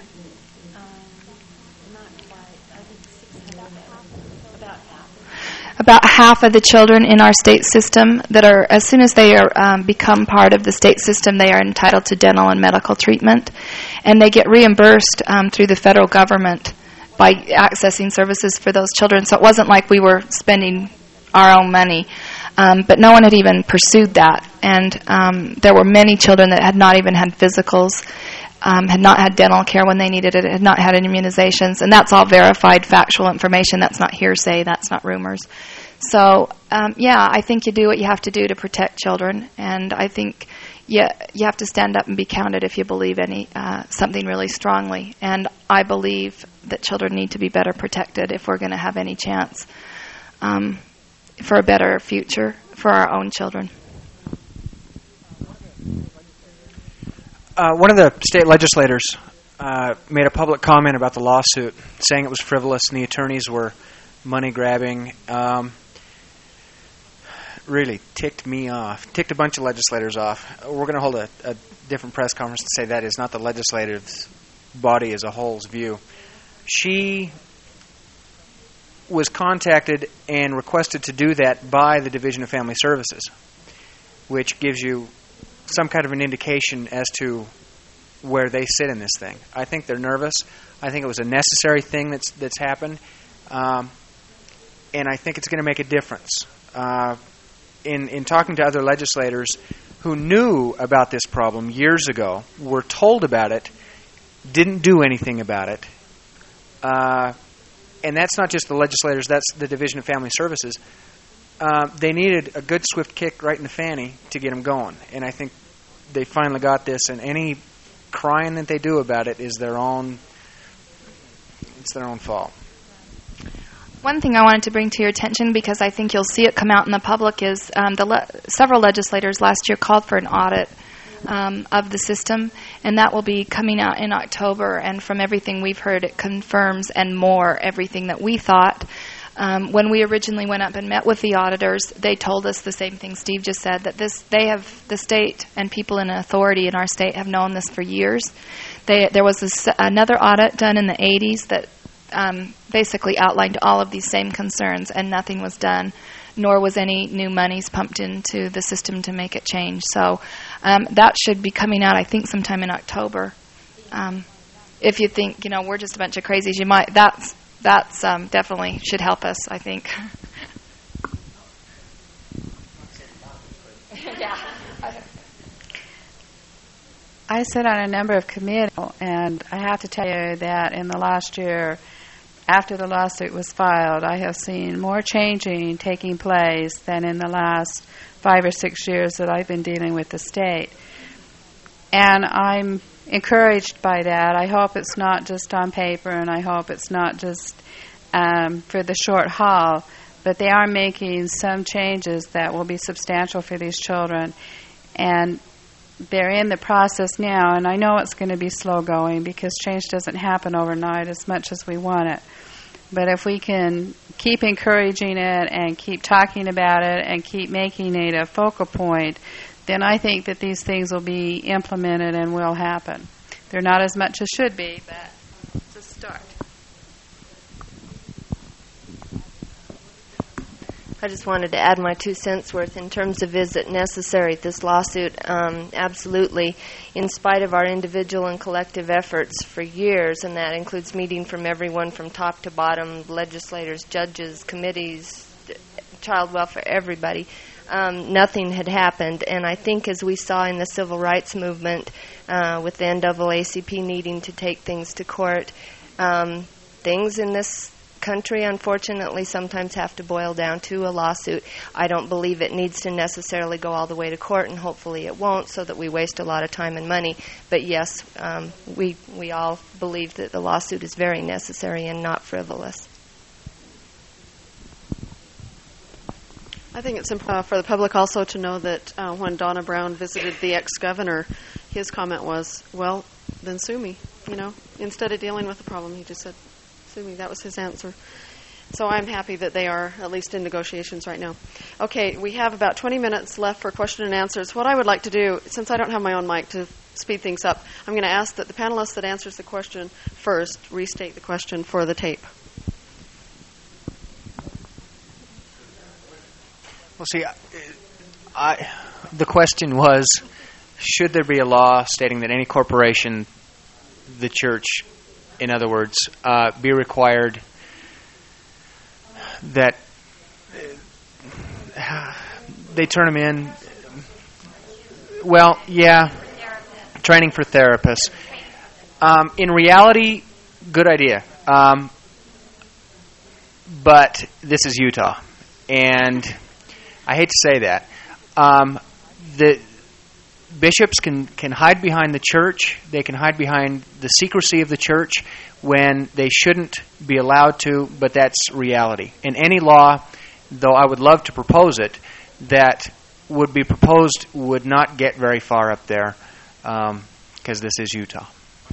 S3: About half of the children in our state system that are, as soon as they are become part of the state system, they are entitled to dental and medical treatment, and they get reimbursed through the federal government by accessing services for those children. So it wasn't like we were spending our own money, but no one had even pursued that, and there were many children that had not even had physicals, had not had dental care when they needed it, had not had immunizations, and that's all verified factual information. That's not hearsay, that's not rumors. So, I think you do what you have to do to protect children, and I think you have to stand up and be counted if you believe something really strongly. And I believe that children need to be better protected if we're going to have any chance for a better future for our own children.
S5: One of the state legislators made a public comment about the lawsuit, saying it was frivolous and the attorneys were money-grabbing. Really ticked me off, ticked a bunch of legislators off. We're going to hold a different press conference to say that is not the legislative body as a whole's view. She was contacted and requested to do that by the Division of Family Services, which gives you some kind of an indication as to where they sit in this thing. I think they're nervous. I think it was a necessary thing that's happened, and I think it's going to make a difference. In talking to other legislators who knew about this problem years ago, were told about it, didn't do anything about it, and that's not just the legislators, that's the Division of Family Services. They needed a good, swift kick right in the fanny to get them going. And I think they finally got this, and any crying that they do about it is their own fault.
S3: One thing I wanted to bring to your attention, because I think you'll see it come out in the public, is several legislators last year called for an audit of the system, and that will be coming out in October. And from everything we've heard, it confirms and more everything that we thought. When we originally went up and met with the auditors, they told us the same thing Steve just said, that the state and people in authority in our state have known this for years. There was another audit done in the 80s that basically outlined all of these same concerns, and nothing was done, nor was any new monies pumped into the system to make it change. So that should be coming out, I think, sometime in October. If you think, we're just a bunch of crazies, you might. That's definitely should help us, I think.
S4: I sit on a number of committees, and I have to tell you that in the last year, after the lawsuit was filed, I have seen more changing taking place than in the last 5 or 6 years that I've been dealing with the state. And I'm encouraged by that. I hope it's not just on paper, and I hope it's not just for the short haul, but they are making some changes that will be substantial for these children. And they're in the process now, and I know it's going to be slow going because change doesn't happen overnight as much as we want it. But if we can keep encouraging it and keep talking about it and keep making it a focal point, then I think that these things will be implemented and will happen. They're not as much as should be, but it's a start.
S6: I just wanted to add my 2 cents worth in terms of is it necessary, this lawsuit. Absolutely. In spite of our individual and collective efforts for years, and that includes meeting from everyone from top to bottom, legislators, judges, committees, child welfare, everybody, nothing had happened. And I think as we saw in the civil rights movement with the NAACP needing to take things to court, things in this country, unfortunately, sometimes have to boil down to a lawsuit. I don't believe it needs to necessarily go all the way to court, and hopefully it won't, so that we waste a lot of time and money. But yes, we all believe that the lawsuit is very necessary and not frivolous.
S1: I think it's important for the public also to know that when Donna Brown visited the ex-governor, his comment was, well, then sue me. Instead of dealing with the problem, he just said, sue me. That was his answer. So I'm happy that they are at least in negotiations right now. Okay, we have about 20 minutes left for question and answers. What I would like to do, since I don't have my own mic to speed things up, I'm going to ask that the panelist that answers the question first restate the question for the tape.
S5: Well, see, the question was, should there be a law stating that any corporation, the church, in other words, be required that they turn them in? Well, yeah, training for therapists. In reality, good idea. But this is Utah, and I hate to say that. The bishops can hide behind the church. They can hide behind the secrecy of the church when they shouldn't be allowed to, but that's reality. And any law, though I would love to propose it, that would be proposed would not get very far up there because this is Utah.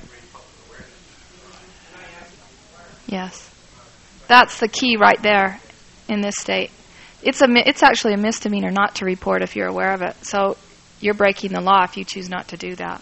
S3: Yes. That's the key right there in this state. It's actually a misdemeanor not to report if you're aware of it. So you're breaking the law if you choose not to do that.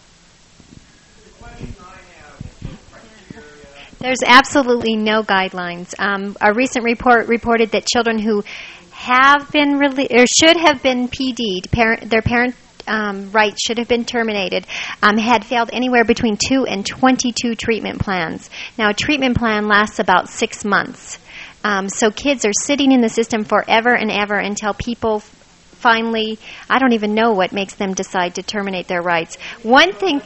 S7: There's absolutely no guidelines. A recent report reported that children who have been or should have been PD'd, their parent rights should have been terminated, had failed anywhere between 2 and 22 treatment plans. Now, a treatment plan lasts about 6 months. So kids are sitting in the system forever and ever until people finally, I don't even know what makes them decide to terminate their rights. One thing,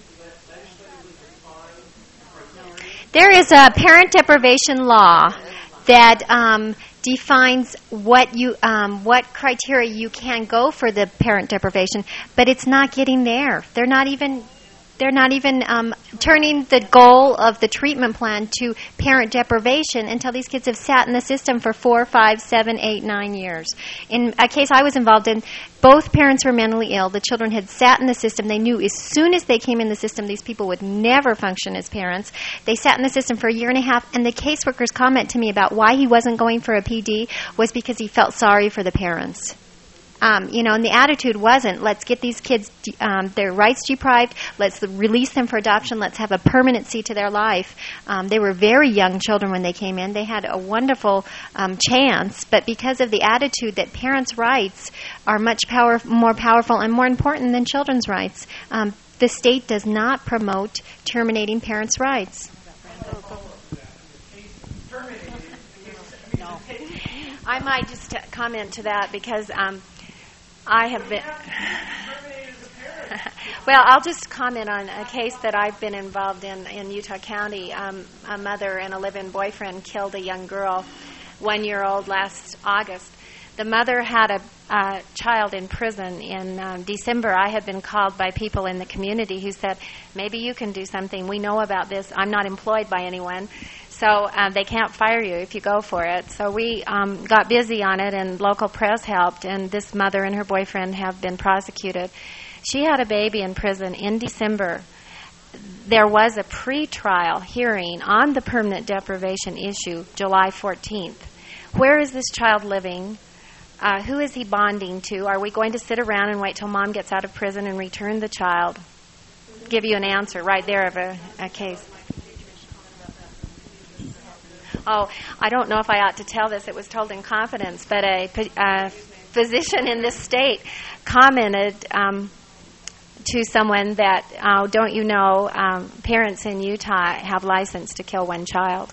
S7: there is a parent deprivation law that defines what criteria you can go for the parent deprivation, but it's not getting there. They're not even turning the goal of the treatment plan to parent deprivation until these kids have sat in the system for 4, 5, 7, 8, 9 years. In a case I was involved in, both parents were mentally ill. The children had sat in the system. They knew as soon as they came in the system, these people would never function as parents. They sat in the system for a year and a half, and the caseworker's comment to me about why he wasn't going for a PD was because he felt sorry for the parents. And the attitude wasn't, let's get these kids their rights deprived, let's release them for adoption, let's have a permanency to their life. They were very young children when they came in. They had a wonderful chance, but because of the attitude that parents' rights are much more powerful and more important than children's rights, the state does not promote terminating parents' rights. I might just comment to that because I have been... Well, I'll just comment on a case that I've been involved in Utah County. A mother and a live-in boyfriend killed a young girl, 1-year-old, last August. The mother had a child in prison in December. I had been called by people in the community who said, maybe you can do something. We know about this. I'm not employed by anyone. So they can't fire you if you go for it. So we got busy on it, and local press helped, and this mother and her boyfriend have been prosecuted. She had a baby in prison in December. There was a pre-trial hearing on the permanent deprivation issue July 14th. Where is this child living? Who is he bonding to? Are we going to sit around and wait till mom gets out of prison and return the child? Give you an answer right there of a case.
S2: Oh, I don't know if I ought to tell this. It was told in confidence, but a physician in this state commented to someone that, don't you know, parents in Utah have license to kill one child.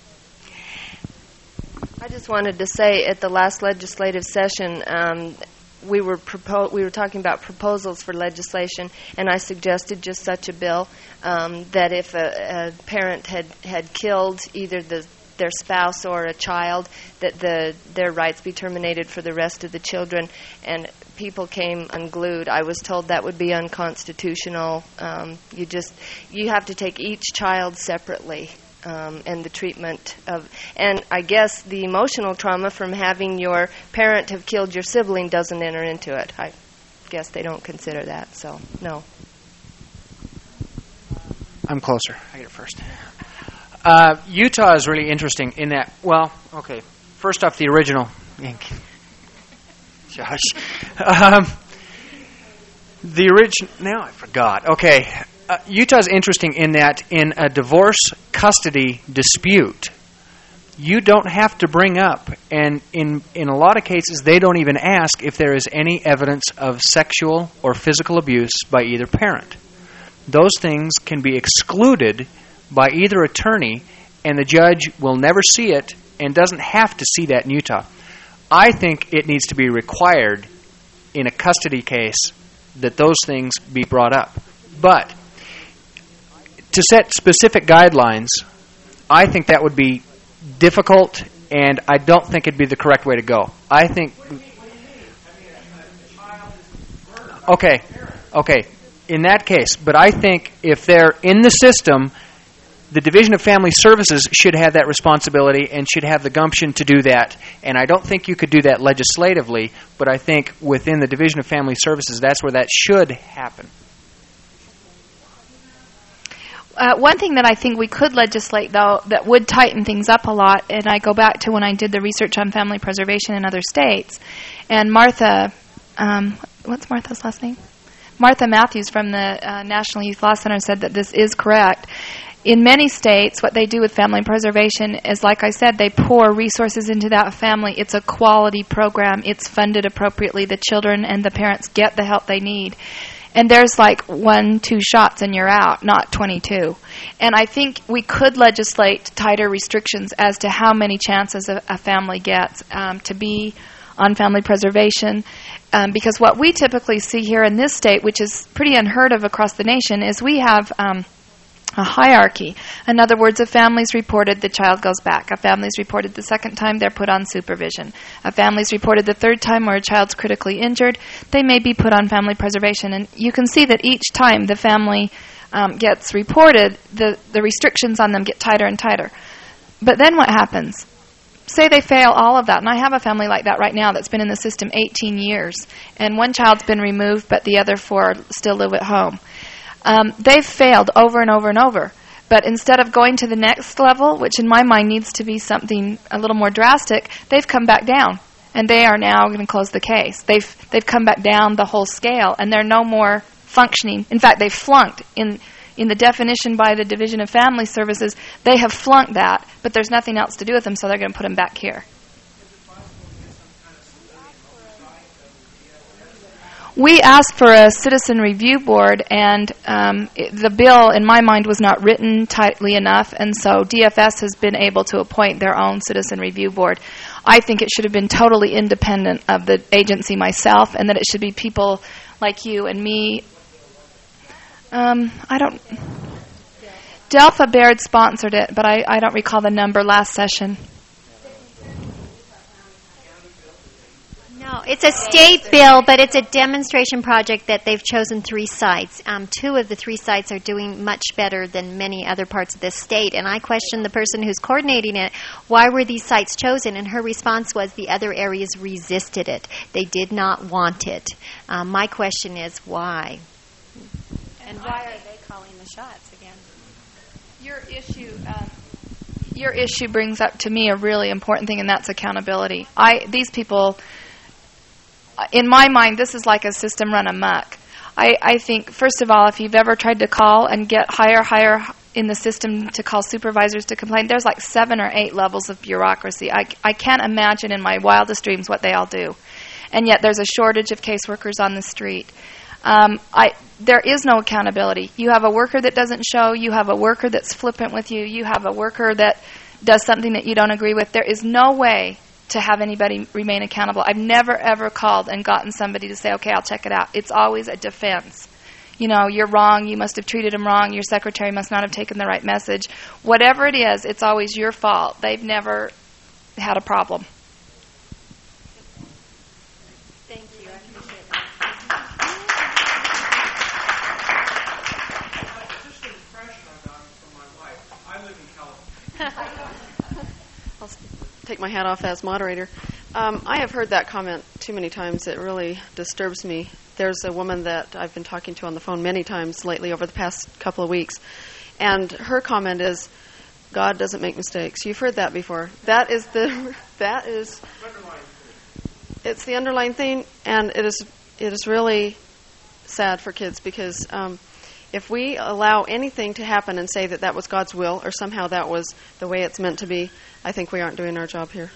S6: I just wanted to say at the last legislative session, we were talking about proposals for legislation, and I suggested just such a bill that if a parent had killed either their spouse or a child, that their rights be terminated for the rest of the children. And people came unglued. I was told that would be unconstitutional. You have to take each child separately. And the treatment of, and I guess the emotional trauma from having your parent have killed your sibling doesn't enter into it. I guess they don't consider that, so no.
S5: I'm closer. I get it first. Utah is really interesting in that, well, okay, first off, the original. Josh. The original, now I forgot. Okay. Utah's interesting in that in a divorce custody dispute, you don't have to bring up, and in a lot of cases, they don't even ask if there is any evidence of sexual or physical abuse by either parent. Those things can be excluded by either attorney, and the judge will never see it and doesn't have to see that in Utah. I think it needs to be required in a custody case that those things be brought up. But to set specific guidelines, I think that would be difficult, and I don't think it'd be the correct way to go. I think... Okay, in that case, but I think if they're in the system, the Division of Family Services should have that responsibility and should have the gumption to do that. And I don't think you could do that legislatively, but I think within the Division of Family Services, that's where that should happen.
S3: One thing that I think we could legislate, though, that would tighten things up a lot, and I go back to when I did the research on family preservation in other states, and Martha, what's Martha's last name? Martha Matthews from the National Youth Law Center said that this is correct. In many states, what they do with family preservation is, like I said, they pour resources into that family. It's a quality program. It's funded appropriately. The children and the parents get the help they need. And there's like 1-2 shots and you're out, not 22. And I think we could legislate tighter restrictions as to how many chances a family gets to be on family preservation. Because what we typically see here in this state, which is pretty unheard of across the nation, is we have a hierarchy. In other words, a family's reported, the child goes back. A family's reported the second time, they're put on supervision. A family's reported the third time where a child's critically injured, they may be put on family preservation. And you can see that each time the family gets reported, the restrictions on them get tighter and tighter. But then what happens? Say they fail all of that, and I have a family like that right now that's been in the system 18 years, and one child's been removed, but the other 4 still live at home. They've failed over and over and over. But instead of going to the next level, which in my mind needs to be something a little more drastic, they've come back down. And they are now going to close the case. They've come back down the whole scale, and they're no more functioning. In fact, they've flunked. In the definition by the Division of Family Services, they have flunked that, but there's nothing else to do with them, so they're going to put them back here. We asked for a citizen review board, and the bill, in my mind, was not written tightly enough, and so DFS has been able to appoint their own citizen review board. I think it should have been totally independent of the agency myself, and that it should be people like you and me. Delpha Baird sponsored it, but I don't recall the number last session.
S7: No, it's a state bill, but it's a demonstration project that they've chosen 3 sites. 2 of the 3 sites are doing much better than many other parts of this state. And I questioned the person who's coordinating it, why were these sites chosen? And her response was the other areas resisted it. They did not want it. My question is, why?
S2: And why are they calling the shots again?
S3: Your issue brings up to me a really important thing, and that's accountability. These people, in my mind, this is like a system run amok. I think, first of all, if you've ever tried to call and get higher in the system to call supervisors to complain. There's like 7 or 8 levels of bureaucracy. I can't imagine in my wildest dreams what they all do. And yet there's a shortage of caseworkers on the street. There is no accountability. You have a worker that doesn't show. You have a worker that's flippant with you. You have a worker that does something that you don't agree with. There is no way to have anybody remain accountable. I've never, ever called and gotten somebody to say, okay, I'll check it out. It's always a defense. You know, you're wrong. You must have treated him wrong. Your secretary must not have taken the right message. Whatever it is, it's always your fault. They've never had a problem.
S2: Thank you. I appreciate that.
S5: Just an impression I got from my wife. I live in California.
S1: I'll take my hat off as moderator. I have heard that comment too many times. It really disturbs me. There's a woman that I've been talking to on the phone many times lately over the past couple of weeks, and her comment is, God doesn't make mistakes. You've heard that before. It's the underlying thing, and it is really sad for kids because if we allow anything to happen and say that was God's will or somehow that was the way it's meant to be, I think we aren't doing our job here.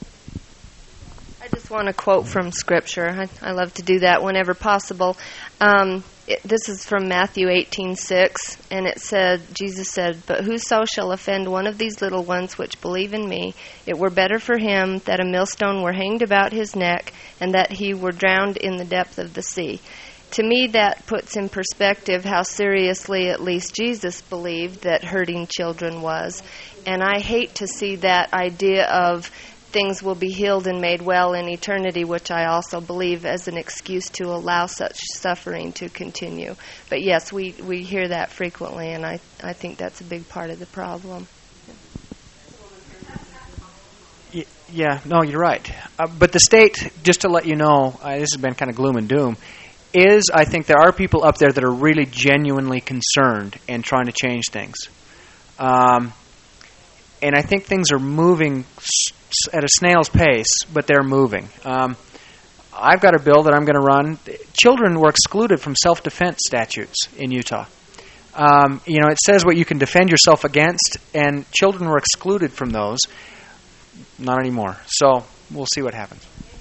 S6: I just want to quote from Scripture. I love to do that whenever possible. This is from Matthew 18:6, and it said, Jesus said, "But whoso shall offend one of these little ones which believe in me, it were better for him that a millstone were hanged about his neck, and that he were drowned in the depth of the sea." To me, that puts in perspective how seriously at least Jesus believed that hurting children was. And I hate to see that idea of things will be healed and made well in eternity, which I also believe as an excuse to allow such suffering to continue. But yes, we hear that frequently, and I think that's a big part of the problem.
S5: Yeah, no, you're right. But the state, just to let you know, this has been kind of gloom and doom, I think there are people up there that are really genuinely concerned and trying to change things. And I think things are moving at a snail's pace, but they're moving. I've got a bill that I'm going to run. Children were excluded from self-defense statutes in Utah. It says what you can defend yourself against, and children were excluded from those. Not anymore. So we'll see what happens.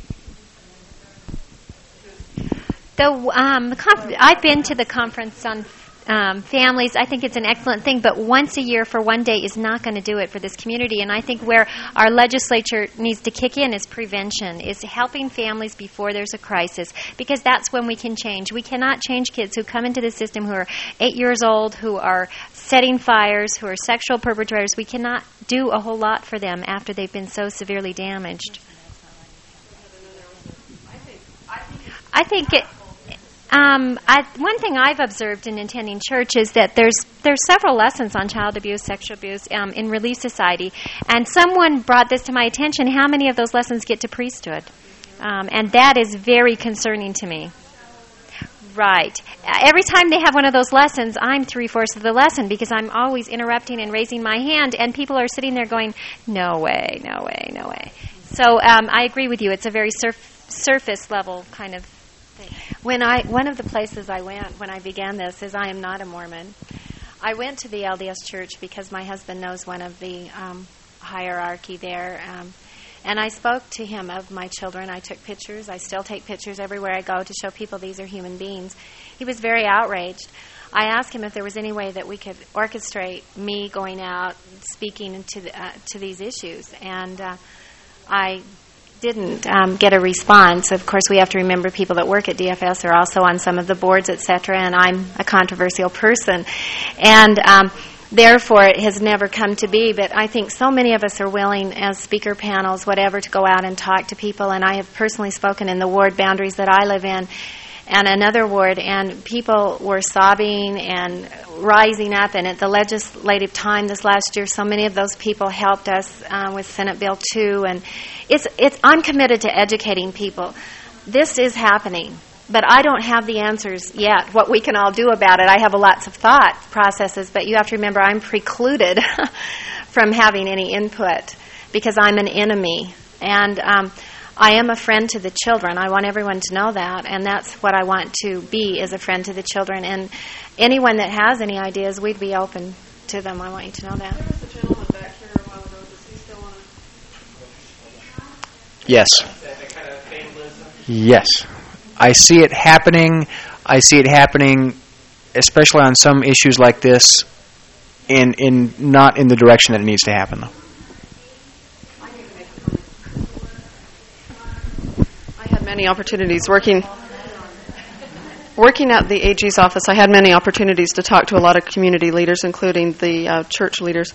S7: I've been to the conference on families. I think it's an excellent thing, but once a year for one day is not going to do it for this community. And I think where our legislature needs to kick in is prevention, is helping families before there's a crisis, because that's when we can change. We cannot change kids who come into the system who are 8 years old, who are setting fires, who are sexual perpetrators. We cannot do a whole lot for them after they've been so severely damaged. I think it... one thing I've observed in attending church is that there's several lessons on child abuse, sexual abuse in Relief Society, and someone brought this to my attention. How many of those lessons get to priesthood? And that is very concerning to me. Right. Every time they have one of those lessons, I'm 3/4 of the lesson because I'm always interrupting and raising my hand, and people are sitting there going, no way, no way, no way. So I agree with you. It's a very surface level kind of thing. One of the places I went when I began this is I am not a Mormon. I went to the LDS Church because my husband knows one of the hierarchy there, and I spoke to him of my children. I took pictures. I still take pictures everywhere I go to show people these are human beings. He was very outraged. I asked him if there was any way that we could orchestrate me going out speaking to these issues, and I didn't get a response. Of course, we have to remember people that work at DFS are also on some of the boards, etc., and I'm a controversial person. And therefore, it has never come to be, but I think so many of us are willing, as speaker panels, whatever, to go out and talk to people, and I have personally spoken in the ward boundaries that I live in, and another ward, and people were sobbing and rising up. And at the legislative time this last year, so many of those people helped us with Senate Bill 2. And I'm committed to educating people. This is happening, but I don't have the answers yet, what we can all do about it. I have lots of thought processes, but you have to remember I'm precluded from having any input because I'm an enemy. And I am a friend to the children. I want everyone to know that, and that's what I want to be, as a friend to the children. And anyone that has any ideas, we'd be open
S2: to them. I want you to know that.
S1: There was a gentleman back here a while ago. Does he still want to?
S5: Yes. Yes. I see it happening. I see it happening, especially on some issues like this, in not in the direction that it needs to happen, though.
S1: I had many opportunities working at the AG's office. I had many opportunities to talk to a lot of community leaders, including the church leaders.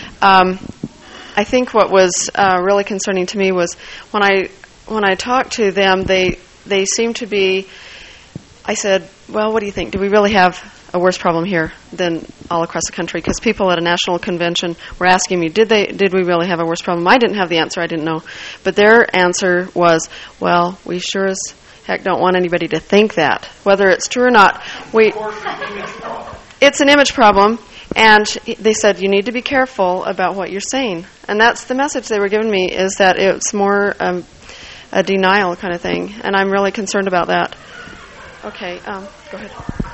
S1: I think what was really concerning to me was when I talked to them, they seemed to be. I said, "Well, what do you think? Do we really have a worse problem here than all across the country?" Because people at a national convention were asking me, "Did we really have a worse problem?" I didn't have the answer. I didn't know, but their answer was, "Well, we sure as heck don't want anybody to think that, whether it's true or not." It's an image problem. And they said, you need to be careful about what you're saying. And that's the message they were giving me, is that it's more a denial kind of thing. And I'm really concerned about that. Okay, go ahead.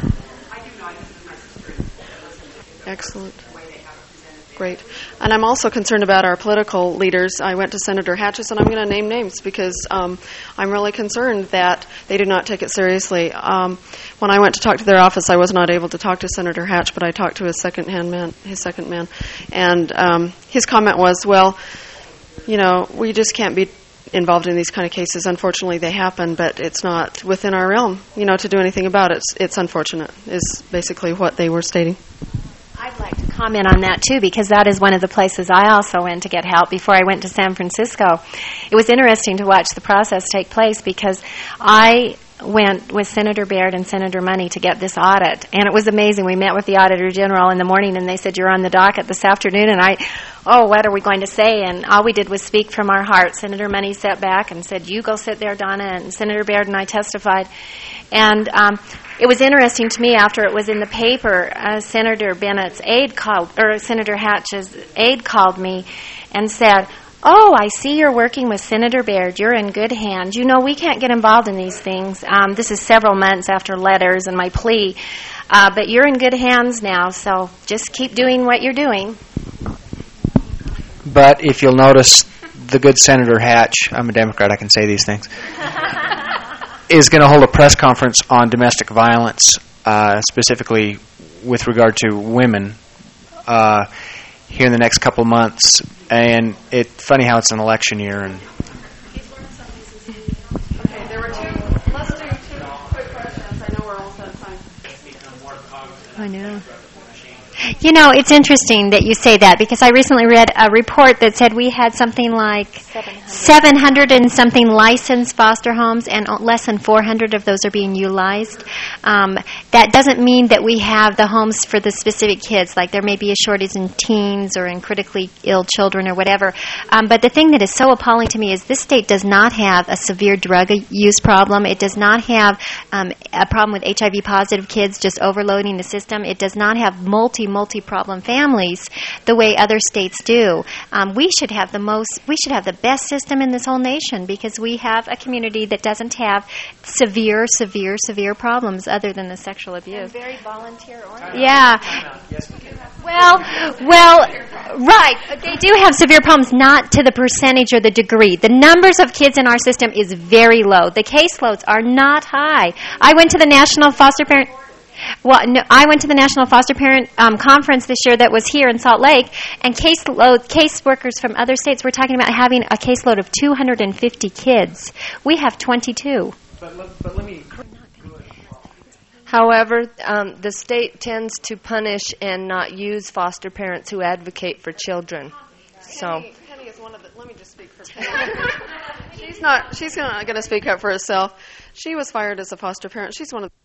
S1: Excellent. Great. And I'm also concerned about our political leaders. I went to Senator Hatch's, and I'm going to name names because I'm really concerned that they do not take it seriously. When I went to talk to their office, I was not able to talk to Senator Hatch, but I talked to his second man. And his comment was, well, we just can't be involved in these kind of cases. Unfortunately, they happen, but it's not within our realm, to do anything about it. It's unfortunate, is basically what they were stating.
S2: I'd like to comment on that, too, because that is one of the places I also went to get help before I went to San Francisco. It was interesting to watch the process take place because I went with Senator Baird and Senator Money to get this audit, and it was amazing. We met with the Auditor General in the morning, and they said, you're on the docket this afternoon, and what are we going to say? And all we did was speak from our heart. Senator Money sat back and said, you go sit there, Donna, and Senator Baird and I testified. And it was interesting to me after it was in the paper, Senator Hatch's aide called me and said, oh, I see you're working with Senator Baird. You're in good hands. We can't get involved in these things. This is several months after letters and my plea. But you're in good hands now, so just keep doing what you're doing.
S5: But if you'll notice, the good Senator Hatch, I'm a Democrat, I can say these things, is going to hold a press conference on domestic violence, specifically with regard to women, here in the next couple months. And it's funny how it's an election year. And
S1: okay, there were let's do two quick questions. I know we're almost out of time.
S2: I know.
S7: It's interesting that you say that because I recently read a report that said we had something like 700 and something licensed foster homes, and less than 400 of those are being utilized. That doesn't mean that we have the homes for the specific kids. Like there may be a shortage in teens or in critically ill children or whatever. But the thing that is so appalling to me is this state does not have a severe drug use problem. It does not have a problem with HIV-positive kids just overloading the system. It does not have multi-problem families the way other states do. We should have the best system in this whole nation because we have a community that doesn't have severe problems other than the sexual abuse.
S2: And very volunteer-oriented.
S7: Yeah. Well, right. They do have severe problems, not to the percentage or the degree. The numbers of kids in our system is very low. The caseloads are not high. I went to the National Foster Parent Conference this year that was here in Salt Lake, and caseworkers from other states were talking about having a caseload of 250 kids. We have 22.
S5: But let me.
S6: However, the state tends to punish and not use foster parents who advocate for children.
S1: Penny is one of the. Let me just speak for Penny. She's not going to speak up for herself. She was fired as a foster parent. She's one of.